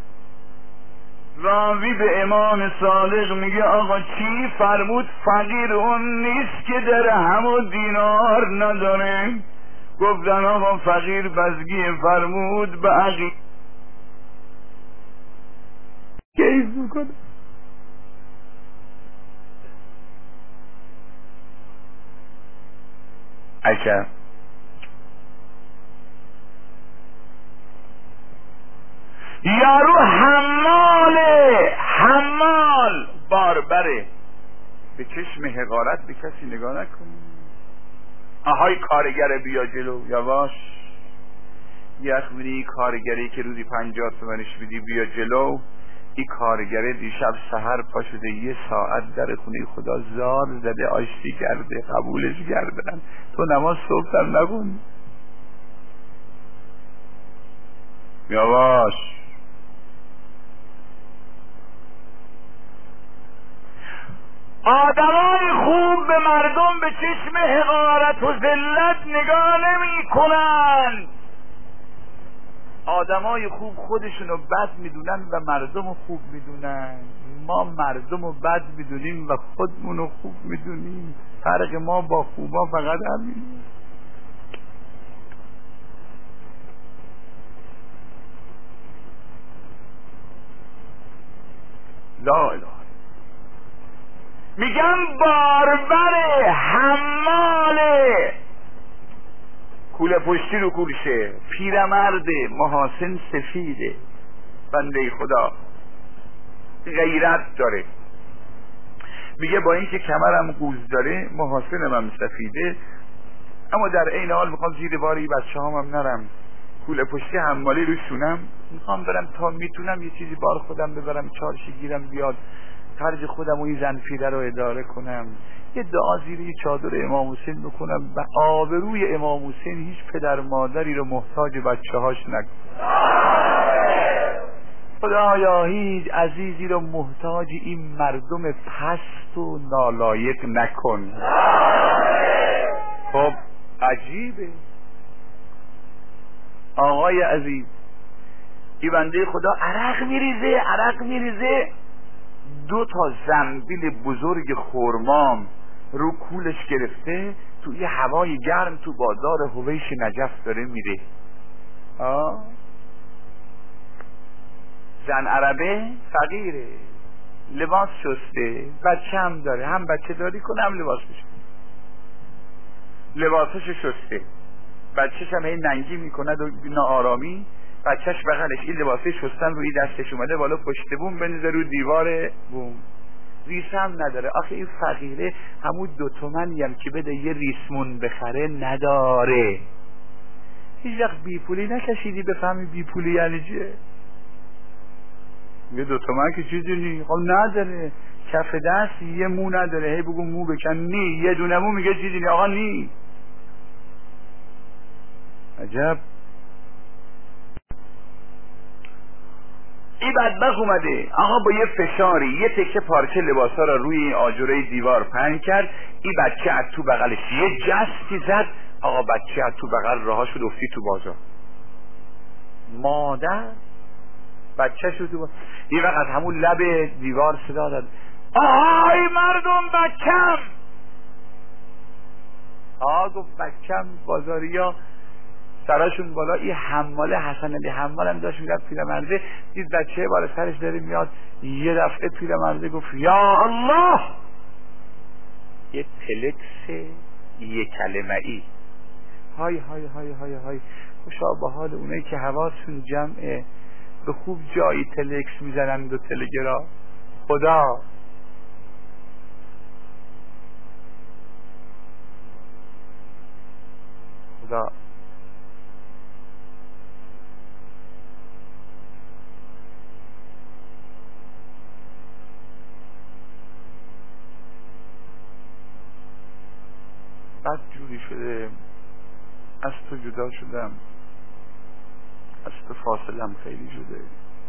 Speaker 3: راوی به امام صادق میگه آقا چی؟ فرمود فقیر اون نیست که درهم و دینار نداره. گفتن آقا فقیر بزگی. فرمود به عقیده کیف میکنه. عجب. یارو حمال باربره. به چشم حقارت به کسی نگاه نکن. آهای کارگر بیا جلو یواش. یخمینی کارگری که روزی 50 تومنش بدی بیا جلو. این کارگره دیشب سحر پا شده 1 ساعت در خونه خدا زار زده آشتی کرده قبولش کردن. تو نماز صبح هم نخون. یواش. آدمای خوب به مردم به چشم حقارت و ذلت نگاه نمی کنن. آدمای خوب خودشونو بد میدونن و مردمو خوب میدونن. ما مردمو بد میدونیم و خودمونو خوب میدونیم. فرق ما با خوبا فقط همین. لا اله. میگم باربره حماله کوله پشتی رو کولشه پیرمرده محاسن سفیده بنده خدا غیرت داره. میگه با اینکه کمرم گوز داره محاسنم هم سفیده اما در عین حال میخوام زیر باری بچه هم نرم. کوله پشتی حمالی رو شونم میخوام برم تا میتونم یه چیزی بار خودم ببرم چارشی گیرم بیاد خرج خودم و این زنفیده رو اداره کنم. یه دعا زیر یه چادر امام حسین بکنم و آبروی امام حسین هیچ پدر مادری رو محتاج بچه هاش نکن. خدایا هیچ عزیزی رو محتاج این مردم پست و نالایق نکن. خب عجیبه آقای عزیز. این بنده خدا عرق میریزه 2 زنبیل بزرگ خرمام رو کولش گرفته تو یه هوای گرم تو بازار هویش نجف داره میره. زن عربه فقیره لباس شسته بچه هم داره هم بچه داری کنه هم لباس بشه لباسش شسته بچهش هم این ننگی میکنه و ناآرامی بچهش بغلش این لباسه شستن روی دستش اومده بالا پشت بوم بنزه رو دیوار بوم ریسه هم نداره. آخه این فقیره همون 2 تومنی هم که بده یه ریسمون بخره نداره. هیچ وقت بیپولی نکشیدی بفهمی بیپولی یعنی چیه؟ یه 2 تومن که چیزی نی خب نداره کف دست یه مو نداره هی بگو مو بکن نی یه دونه مو میگه چیزی نی آقا نی. عجب. این بدبخت اومده آقا با یه فشاری یه تکه پارچه لباسا را روی این آجره دیوار پهن کرد. این بچه از تو بغلش یه جستی زد آقا بچه از تو بغل رها شد افتی تو بازار. مادر بچه شد تو بازار. یه وقت از همون لب دیوار صدا داد آهای مردم بچم. گفت بچم. بازاریا سراشون بالا. این حماله حسن علی حمال هم داشت میگفت پیرمرده دید بچه بالا سرش داره میاد. یه دفعه پیرمرده گفت یا الله. یه تلکس یه کلمه ای. های های های های های خوشا به حال اونایی که حواسشون جمعه به خوب جایی تلکس میزنند و تلگرام. خدا شده، از تو جدا شدم، از تو فاصلم خیلی شده.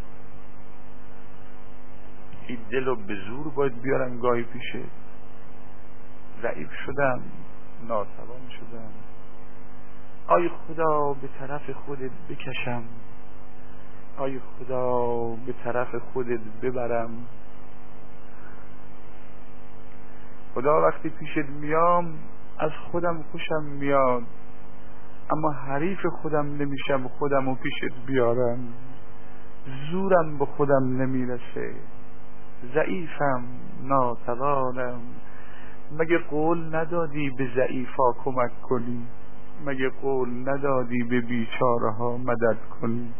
Speaker 3: این دلو به زور باید بیارم گاهی پیشه. ضعیف شدم، ناتوان شدم. آی خدا به طرف خودت بکشم، آی خدا به طرف خودت ببرم. خدا وقتی پیشت میام از خودم خوشم میاد، اما حریف خودم نمیشم خودم و پیشت بیارم. زورم به خودم نمیرسه، ضعیفم، ناتوانم. مگه قول ندادی به ضعیفا کمک کنی؟ مگه قول ندادی به بیچاره ها مدد کنی؟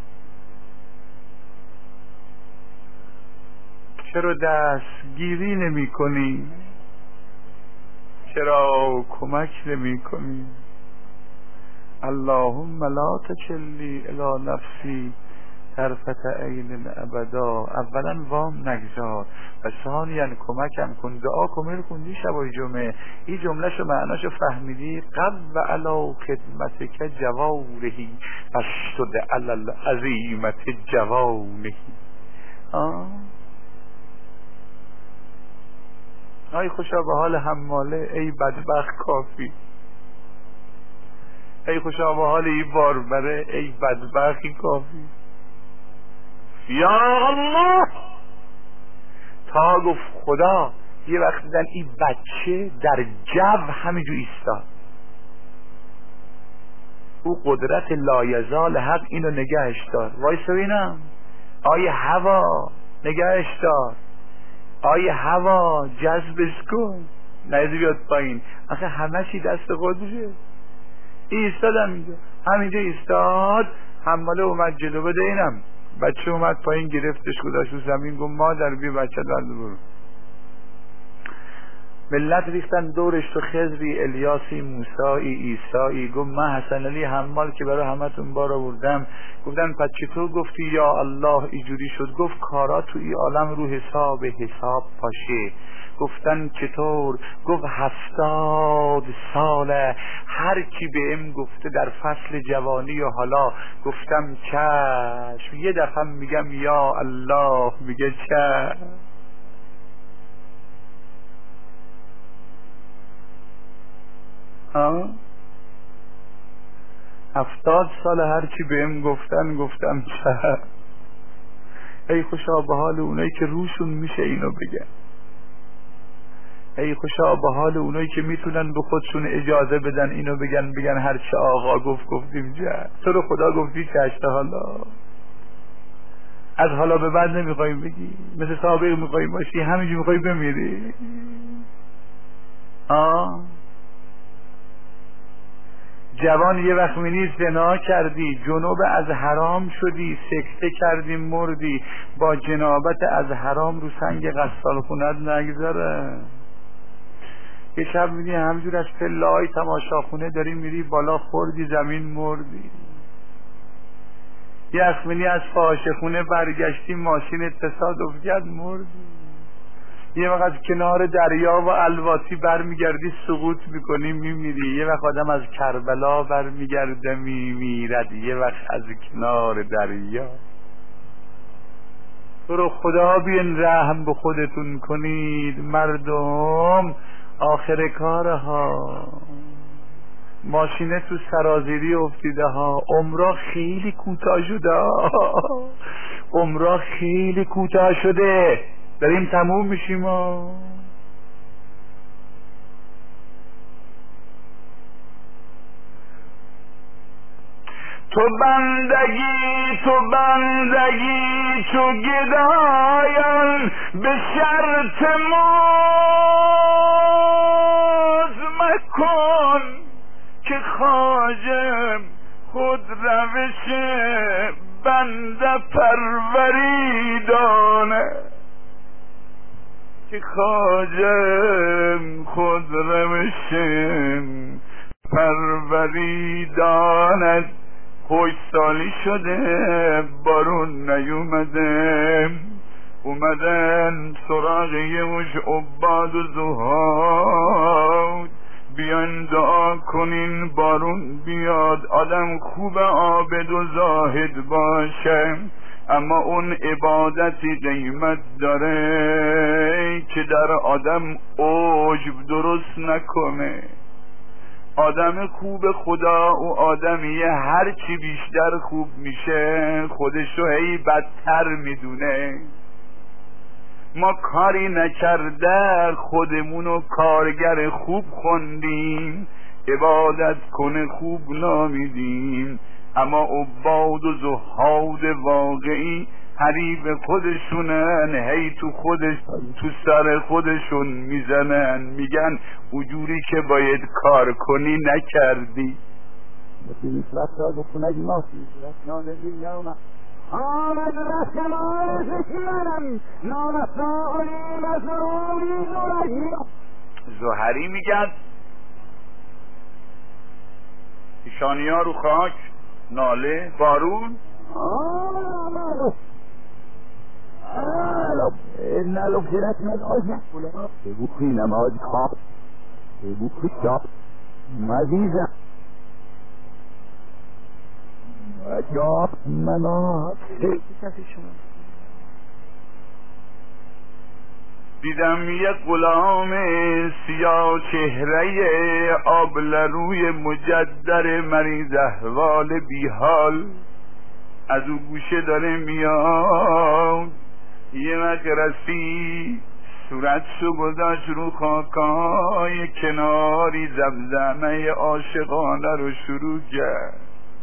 Speaker 3: چرا دستگیری نمی کنی؟ چرا کمک نمی کنی؟ اللهم لا تکلنی الی نفسی طرفت عین ابدا. اولا وام نگذار و ثانیا کمکم کن. دعا کامل خوندی شبای جمعه؟ این جملهشو معناشو فهمیدی؟ قو علی خدمتک جوارحی فاشتد علی العظیمت جوانحی. ای خوشا به حال حماله، ای بدبخت کافی. ای خوشا به حال ای باربره، ای بدبختی کافی. یا الله، تا گفت خدا یه وقت دیدن این بچه در جو همینجور ایستاد. او قدرت لایزال حق اینو نگهش دار. وایسا ببینم. آیه هوا نگهش دار، آیه هوا جذبش کن، نیازی بیاد پایین. آخه همه چی دست خودشه. ایستاد همینجا ایستاد. حماله اومد جلو، بده اینم. بچه اومد پایین، گرفتش گذاشت رو زمین، گفت مادر بی بچه درد برو. ملت ریختن دورش، تو خضری، الیاسی، موسایی، ایسایی. گفت من حسن علی حمال که برای همتون بار آوردم. گفتن پس چطور گفتی یا الله اینجوری شد؟ گفت کارا تو ای عالم رو حساب پاشه. گفتن چطور؟ گفت 70 ساله هر کی بهم گفته در فصل جوانی و حالا. گفتم چشم. یه دفعه میگم یا الله، میگه چشم. ها 70 سال هر چی بهم گفتن گفتم چشم. ای خوشا به حال اونایی که روشون میشه اینو بگن. ای خوشا به حال اونایی که میتونن به خودشون اجازه بدن اینو بگن هر چه آقا گفت گفتیم جد. تو رو خدا گفتی چشت. حالا از حالا به بعد نمیخوایم بگی، مثل سابق میخوایم باشی، همینجور میخوایم بمیری. جوان یه وقت منی زنا کردی، جنوب از حرام شدی، سکته کردی مردی، با جنابت از حرام رو سنگ غسال خونت نگذاره. یه شب میدی همجور از پله‌های تماشاخونه داری میری بالا، خوردی زمین مردی. یه وقت منی از فاحشه خونه برگشتی، ماشین تصادف کرد مردی. یه وقت از کنار دریا و الواتی برمیگردی سقوط میکنی میمیری. یه وقت آدم از کربلا برمیگرده میمیرد، یه وقت از کنار دریا. تو رو خدا بیان رحم به خودتون کنید مردم. آخر کارها ماشینه تو سرازیری افتیده ها. عمرها خیلی کوتاه شده، عمرها خیلی کوتاه شده، داریم تموم میشیم. تو بندگی تو گدایان به شرط موز مکن که خواجه خود روش بنده پروری دانه. که خواجه خود روش پروری داند. خوش سالی شده بارون نیومده، اومدن سراغ یه مش عباد و زهاد.
Speaker 2: بیان دعا کنین بارون بیاد، آدم خوب عابد و زاهد باشه، اما اون عبادتی قیمت داره که در آدم عجب درست نکنه. آدم خوب خدا و آدمیه هرچی بیشتر خوب میشه خودشو هی بدتر میدونه. ما کاری نکرده خودمونو کارگر خوب خوندیم، عبادت کنه خوب نامیدیم، اما عباد و زهاد واقعی حریف خودشونن، هی تو سر خودشون میزنن، میگن اجوری که باید کار کنی نکردی. زهری میگن پیشانی ها رو خاک، ناله بارون
Speaker 3: نالو گرت من آجه بگوی نماز خواب بگوی شاب مزیزم جاب منات
Speaker 2: دیدم یه غلام سیاه چهره آبلروی مجدر مریض احوال بیحال، از او گوشه داره میاد، یه مقرسی صورتشو گذاشت رو خاکای کناری، زمزمه عاشقانه رو شروع کرد.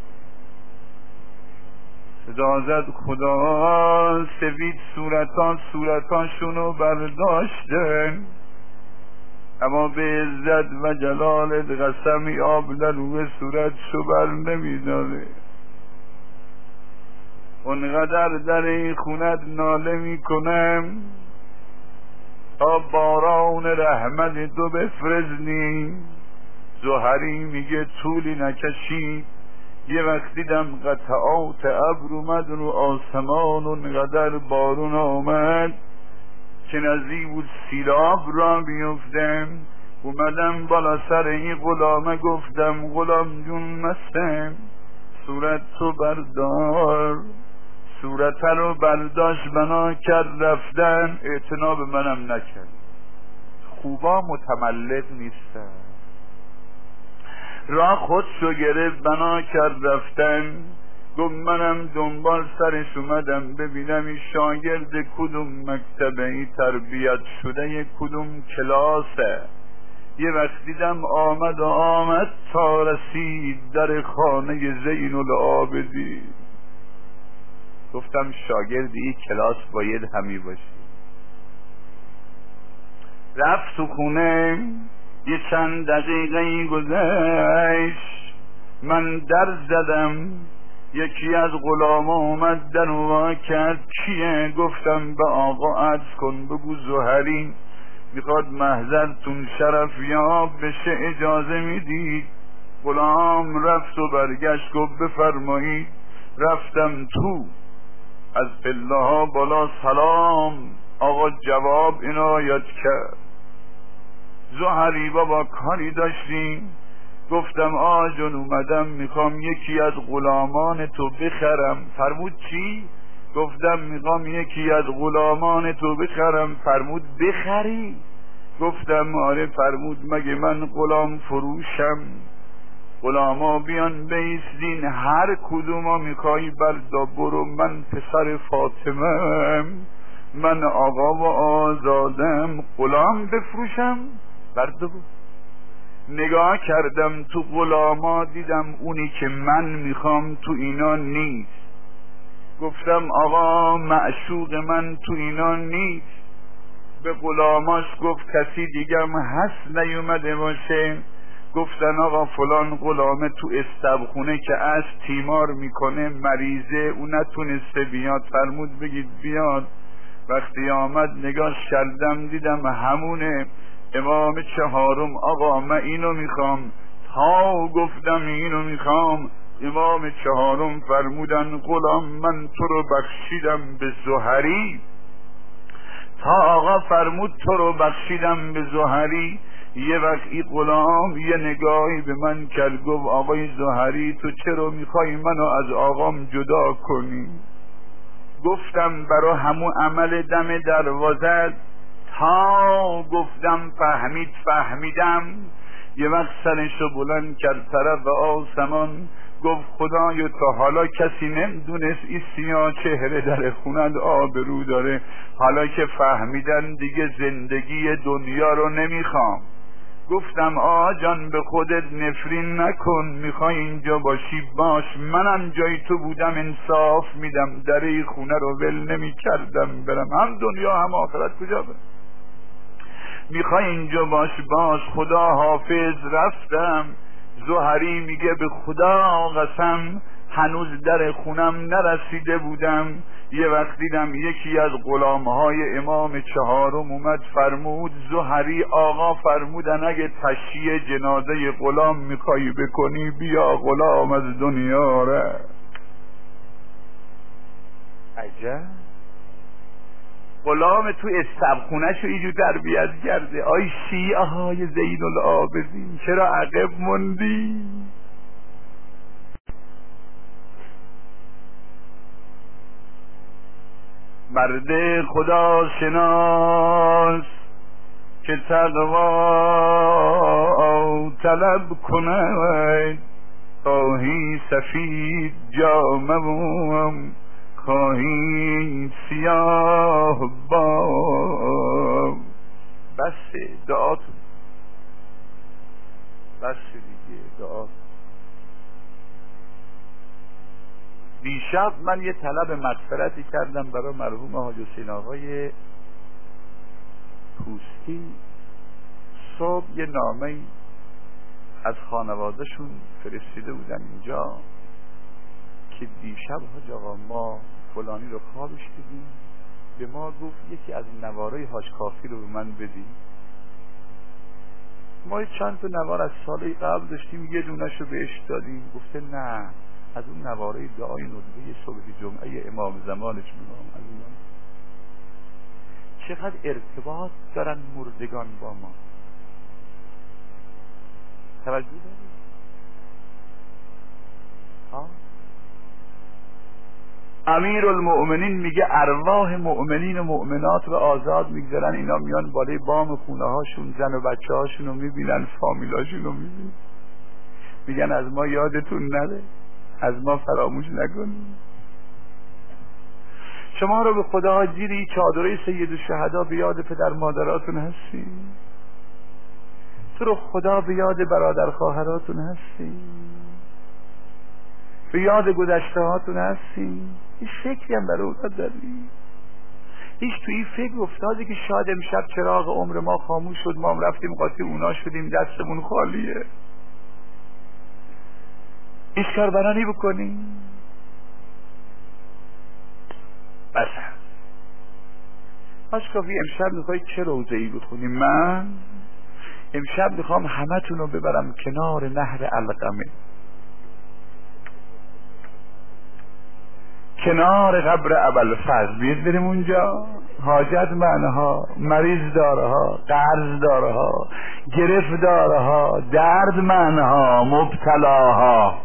Speaker 2: صدا زد خدا، سفید صورتاشونو برداشتن، اما به عزت و جلالت قسمی آبلروی صورتشو بر نمیداره. اونقدر در این خونت ناله میکنم تا باران رحمت تو بفرزنی. زهری میگه طولی نکشید، یه وقت دیدم قطعات ابر اومد رو آسمان، اونقدر بارون آمد که نزدیک بود سیلاب را بیفتم. اومدم بالا سر این غلامه گفتم غلام جون مستم، صورت تو بردار. صورت رو برداشت بنا کرد رفتن، اعتنا به منم نکرد. خوبا متملق نیستن. راه خودشو گرفت بنا کرد رفتن، گفت منم دنبال سرش اومدم ببینم این شاگرد کدوم مکتبه، این تربیت شده یک کدوم کلاسه. یه وقت دیدم آمد تا رسید در خانه زین العابدین. گفتم شاگرد این کلاس باید همی باشی. رفت تو خونه، یه چند دقیقه گذشت، من در زدم، یکی از غلام اومد در وا کرد. کیه؟ گفتم به آقا عرض کن بگو زهری میخواد محضرتون شرف یاب بشه، اجازه میدید؟ غلام رفت و برگشت گفت بفرمایید. رفتم تو، از پله ها بالا سلام، آقا جواب عنایت کرد. زهری بابا کاری داشتیم؟ گفتم آجون اومدم میخوام یکی از غلامان تو بخرم. فرمود چی؟ گفتم میخوام یکی از غلامان تو بخرم. فرمود بخری؟ گفتم آره. فرمود مگه من غلام فروشم؟ غلاما بیان بیستین، هر کدوما میخوای بردا برو، من پسر فاطمه، من آقا و آزادم، غلام بفروشم؟ بردا برو. نگاه کردم تو غلاما، دیدم اونی که من میخوام تو اینا نیست. گفتم آقا معشوق من تو اینا نیست. به غلاماش گفت کسی دیگم هست نیومده باشه؟ گفتن آقا فلان غلامه تو استبخونه که از تیمار میکنه، مریضه، اون نتونسته بیاد. فرمود بگید بیاد. وقتی آمد نگاش کردم دیدم همونه، امام چهارم. آقا من اینو میخوام. تا گفتم اینو میخوام، امام چهارم فرمودن غلام من تو رو بخشیدم به زهری. تا آقا فرمود تو رو بخشیدم به زهری، یه وقتی غلام یه نگاهی به من کرد، گفت آقای زهری تو چرا میخوای منو از آقام جدا کنی؟ گفتم برا همون عمل دم دروازه تا گفتم فهمیدم. یه وقت سرشو بلند کرد طرف آسمان، گفت خدایا تا حالا کسی نمیدونست این سیاه چهره در خونت آبرو داره، حالا که فهمیدن دیگه زندگی دنیا رو نمیخوام. گفتم آقا جان به خودت نفرین نکن، میخوای اینجا باشی باش، منم جای تو بودم انصاف میدم، در این خونه رو ول نمی کردم برم، هم دنیا هم آخرت کجا برم. میخوای اینجا باش خدا حافظ رفتم. زهری میگه به خدا قسم هنوز در خونم نرسیده بودم، یه وقت دیدم یکی از غلامهای امام چهارم اومد فرمود زهری آقا فرمودن اگه تشییع جنازه غلام میخوای بکنی بیا غلام از دنیا ره. عجب غلام تو استبخونه‌ش رو اینجور تربیت کرده. آی شیعه های زین العابدین چرا عقب موندی؟ مرد خدا شناس که تقوا طلب کند، خواهی سفید جامم خواهی سیاه با. بسه دعاتون بسه دیگه دعاتون. دیشب من یه طلب مغفرتی کردم برای مرحوم حاج حسین آقای پوستی. صبح یه نامه از خانوادهشون فرستیده بودن اینجا که دیشب حاج آقا ما فلانی رو خوابش دیدیم، به ما گفت یکی از نوارای حاج کافی رو به من بدی. ما چند تا نوار از سال قبل داشتیم، یه دونش رو بهش دادیم، گفته نه از اون نوارای دعای ندبه صبح جمعه امام زمانش میگم. از اون چقدر ارتباط دارن مردگان با ما، توجه دارید؟ امیر المؤمنین میگه ارواح مؤمنین و مؤمنات رو آزاد میگذارن، اینا میان بالای بام خونه هاشون زن و بچه هاشون رو میبینن، فامیلاشون رو میبینن، میگن از ما یادتون نره، از ما فراموش نکنید. شما رو به خدا جیری چادره سید الشهدا به یاد پدر مادراتون هستی؟ تو رو خدا به یاد برادر خواهراتون هستی؟ به یاد گذشته هاتون هستی؟ هیچ فکری هم برای اونا داری؟ هیچ توی این فکر افتادی که شاید امشب چراغ عمر ما خاموش شد، ما هم رفتیم قاطی اونا شدیم، دستمون خالیه؟ هیچ کاربرانی بکنیم؟ بس آشکافی امشب میخوایی چه روزه‌ای بخونیم؟ من امشب میخوام همه تون رو ببرم کنار نهر علقمه، کنار قبر ابوالفضل، بیاد بریم اونجا. حاجت منها، مریض داره ها، قرض داره ها، گرفت داره ها، درد منها، مبتلاها.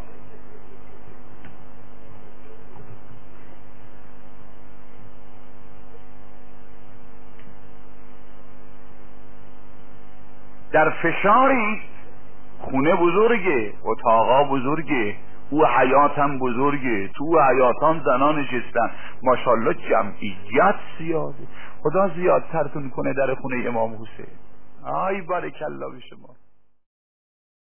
Speaker 2: در فشاری خونه بزرگه، اتاقا بزرگه، او حیاتم بزرگه، تو حیاتان زنان نشستن، ماشاءالله جمعیت زیاده. خدا زیادترتون کنه در خونه امام حسین. آی بارک الله به شما.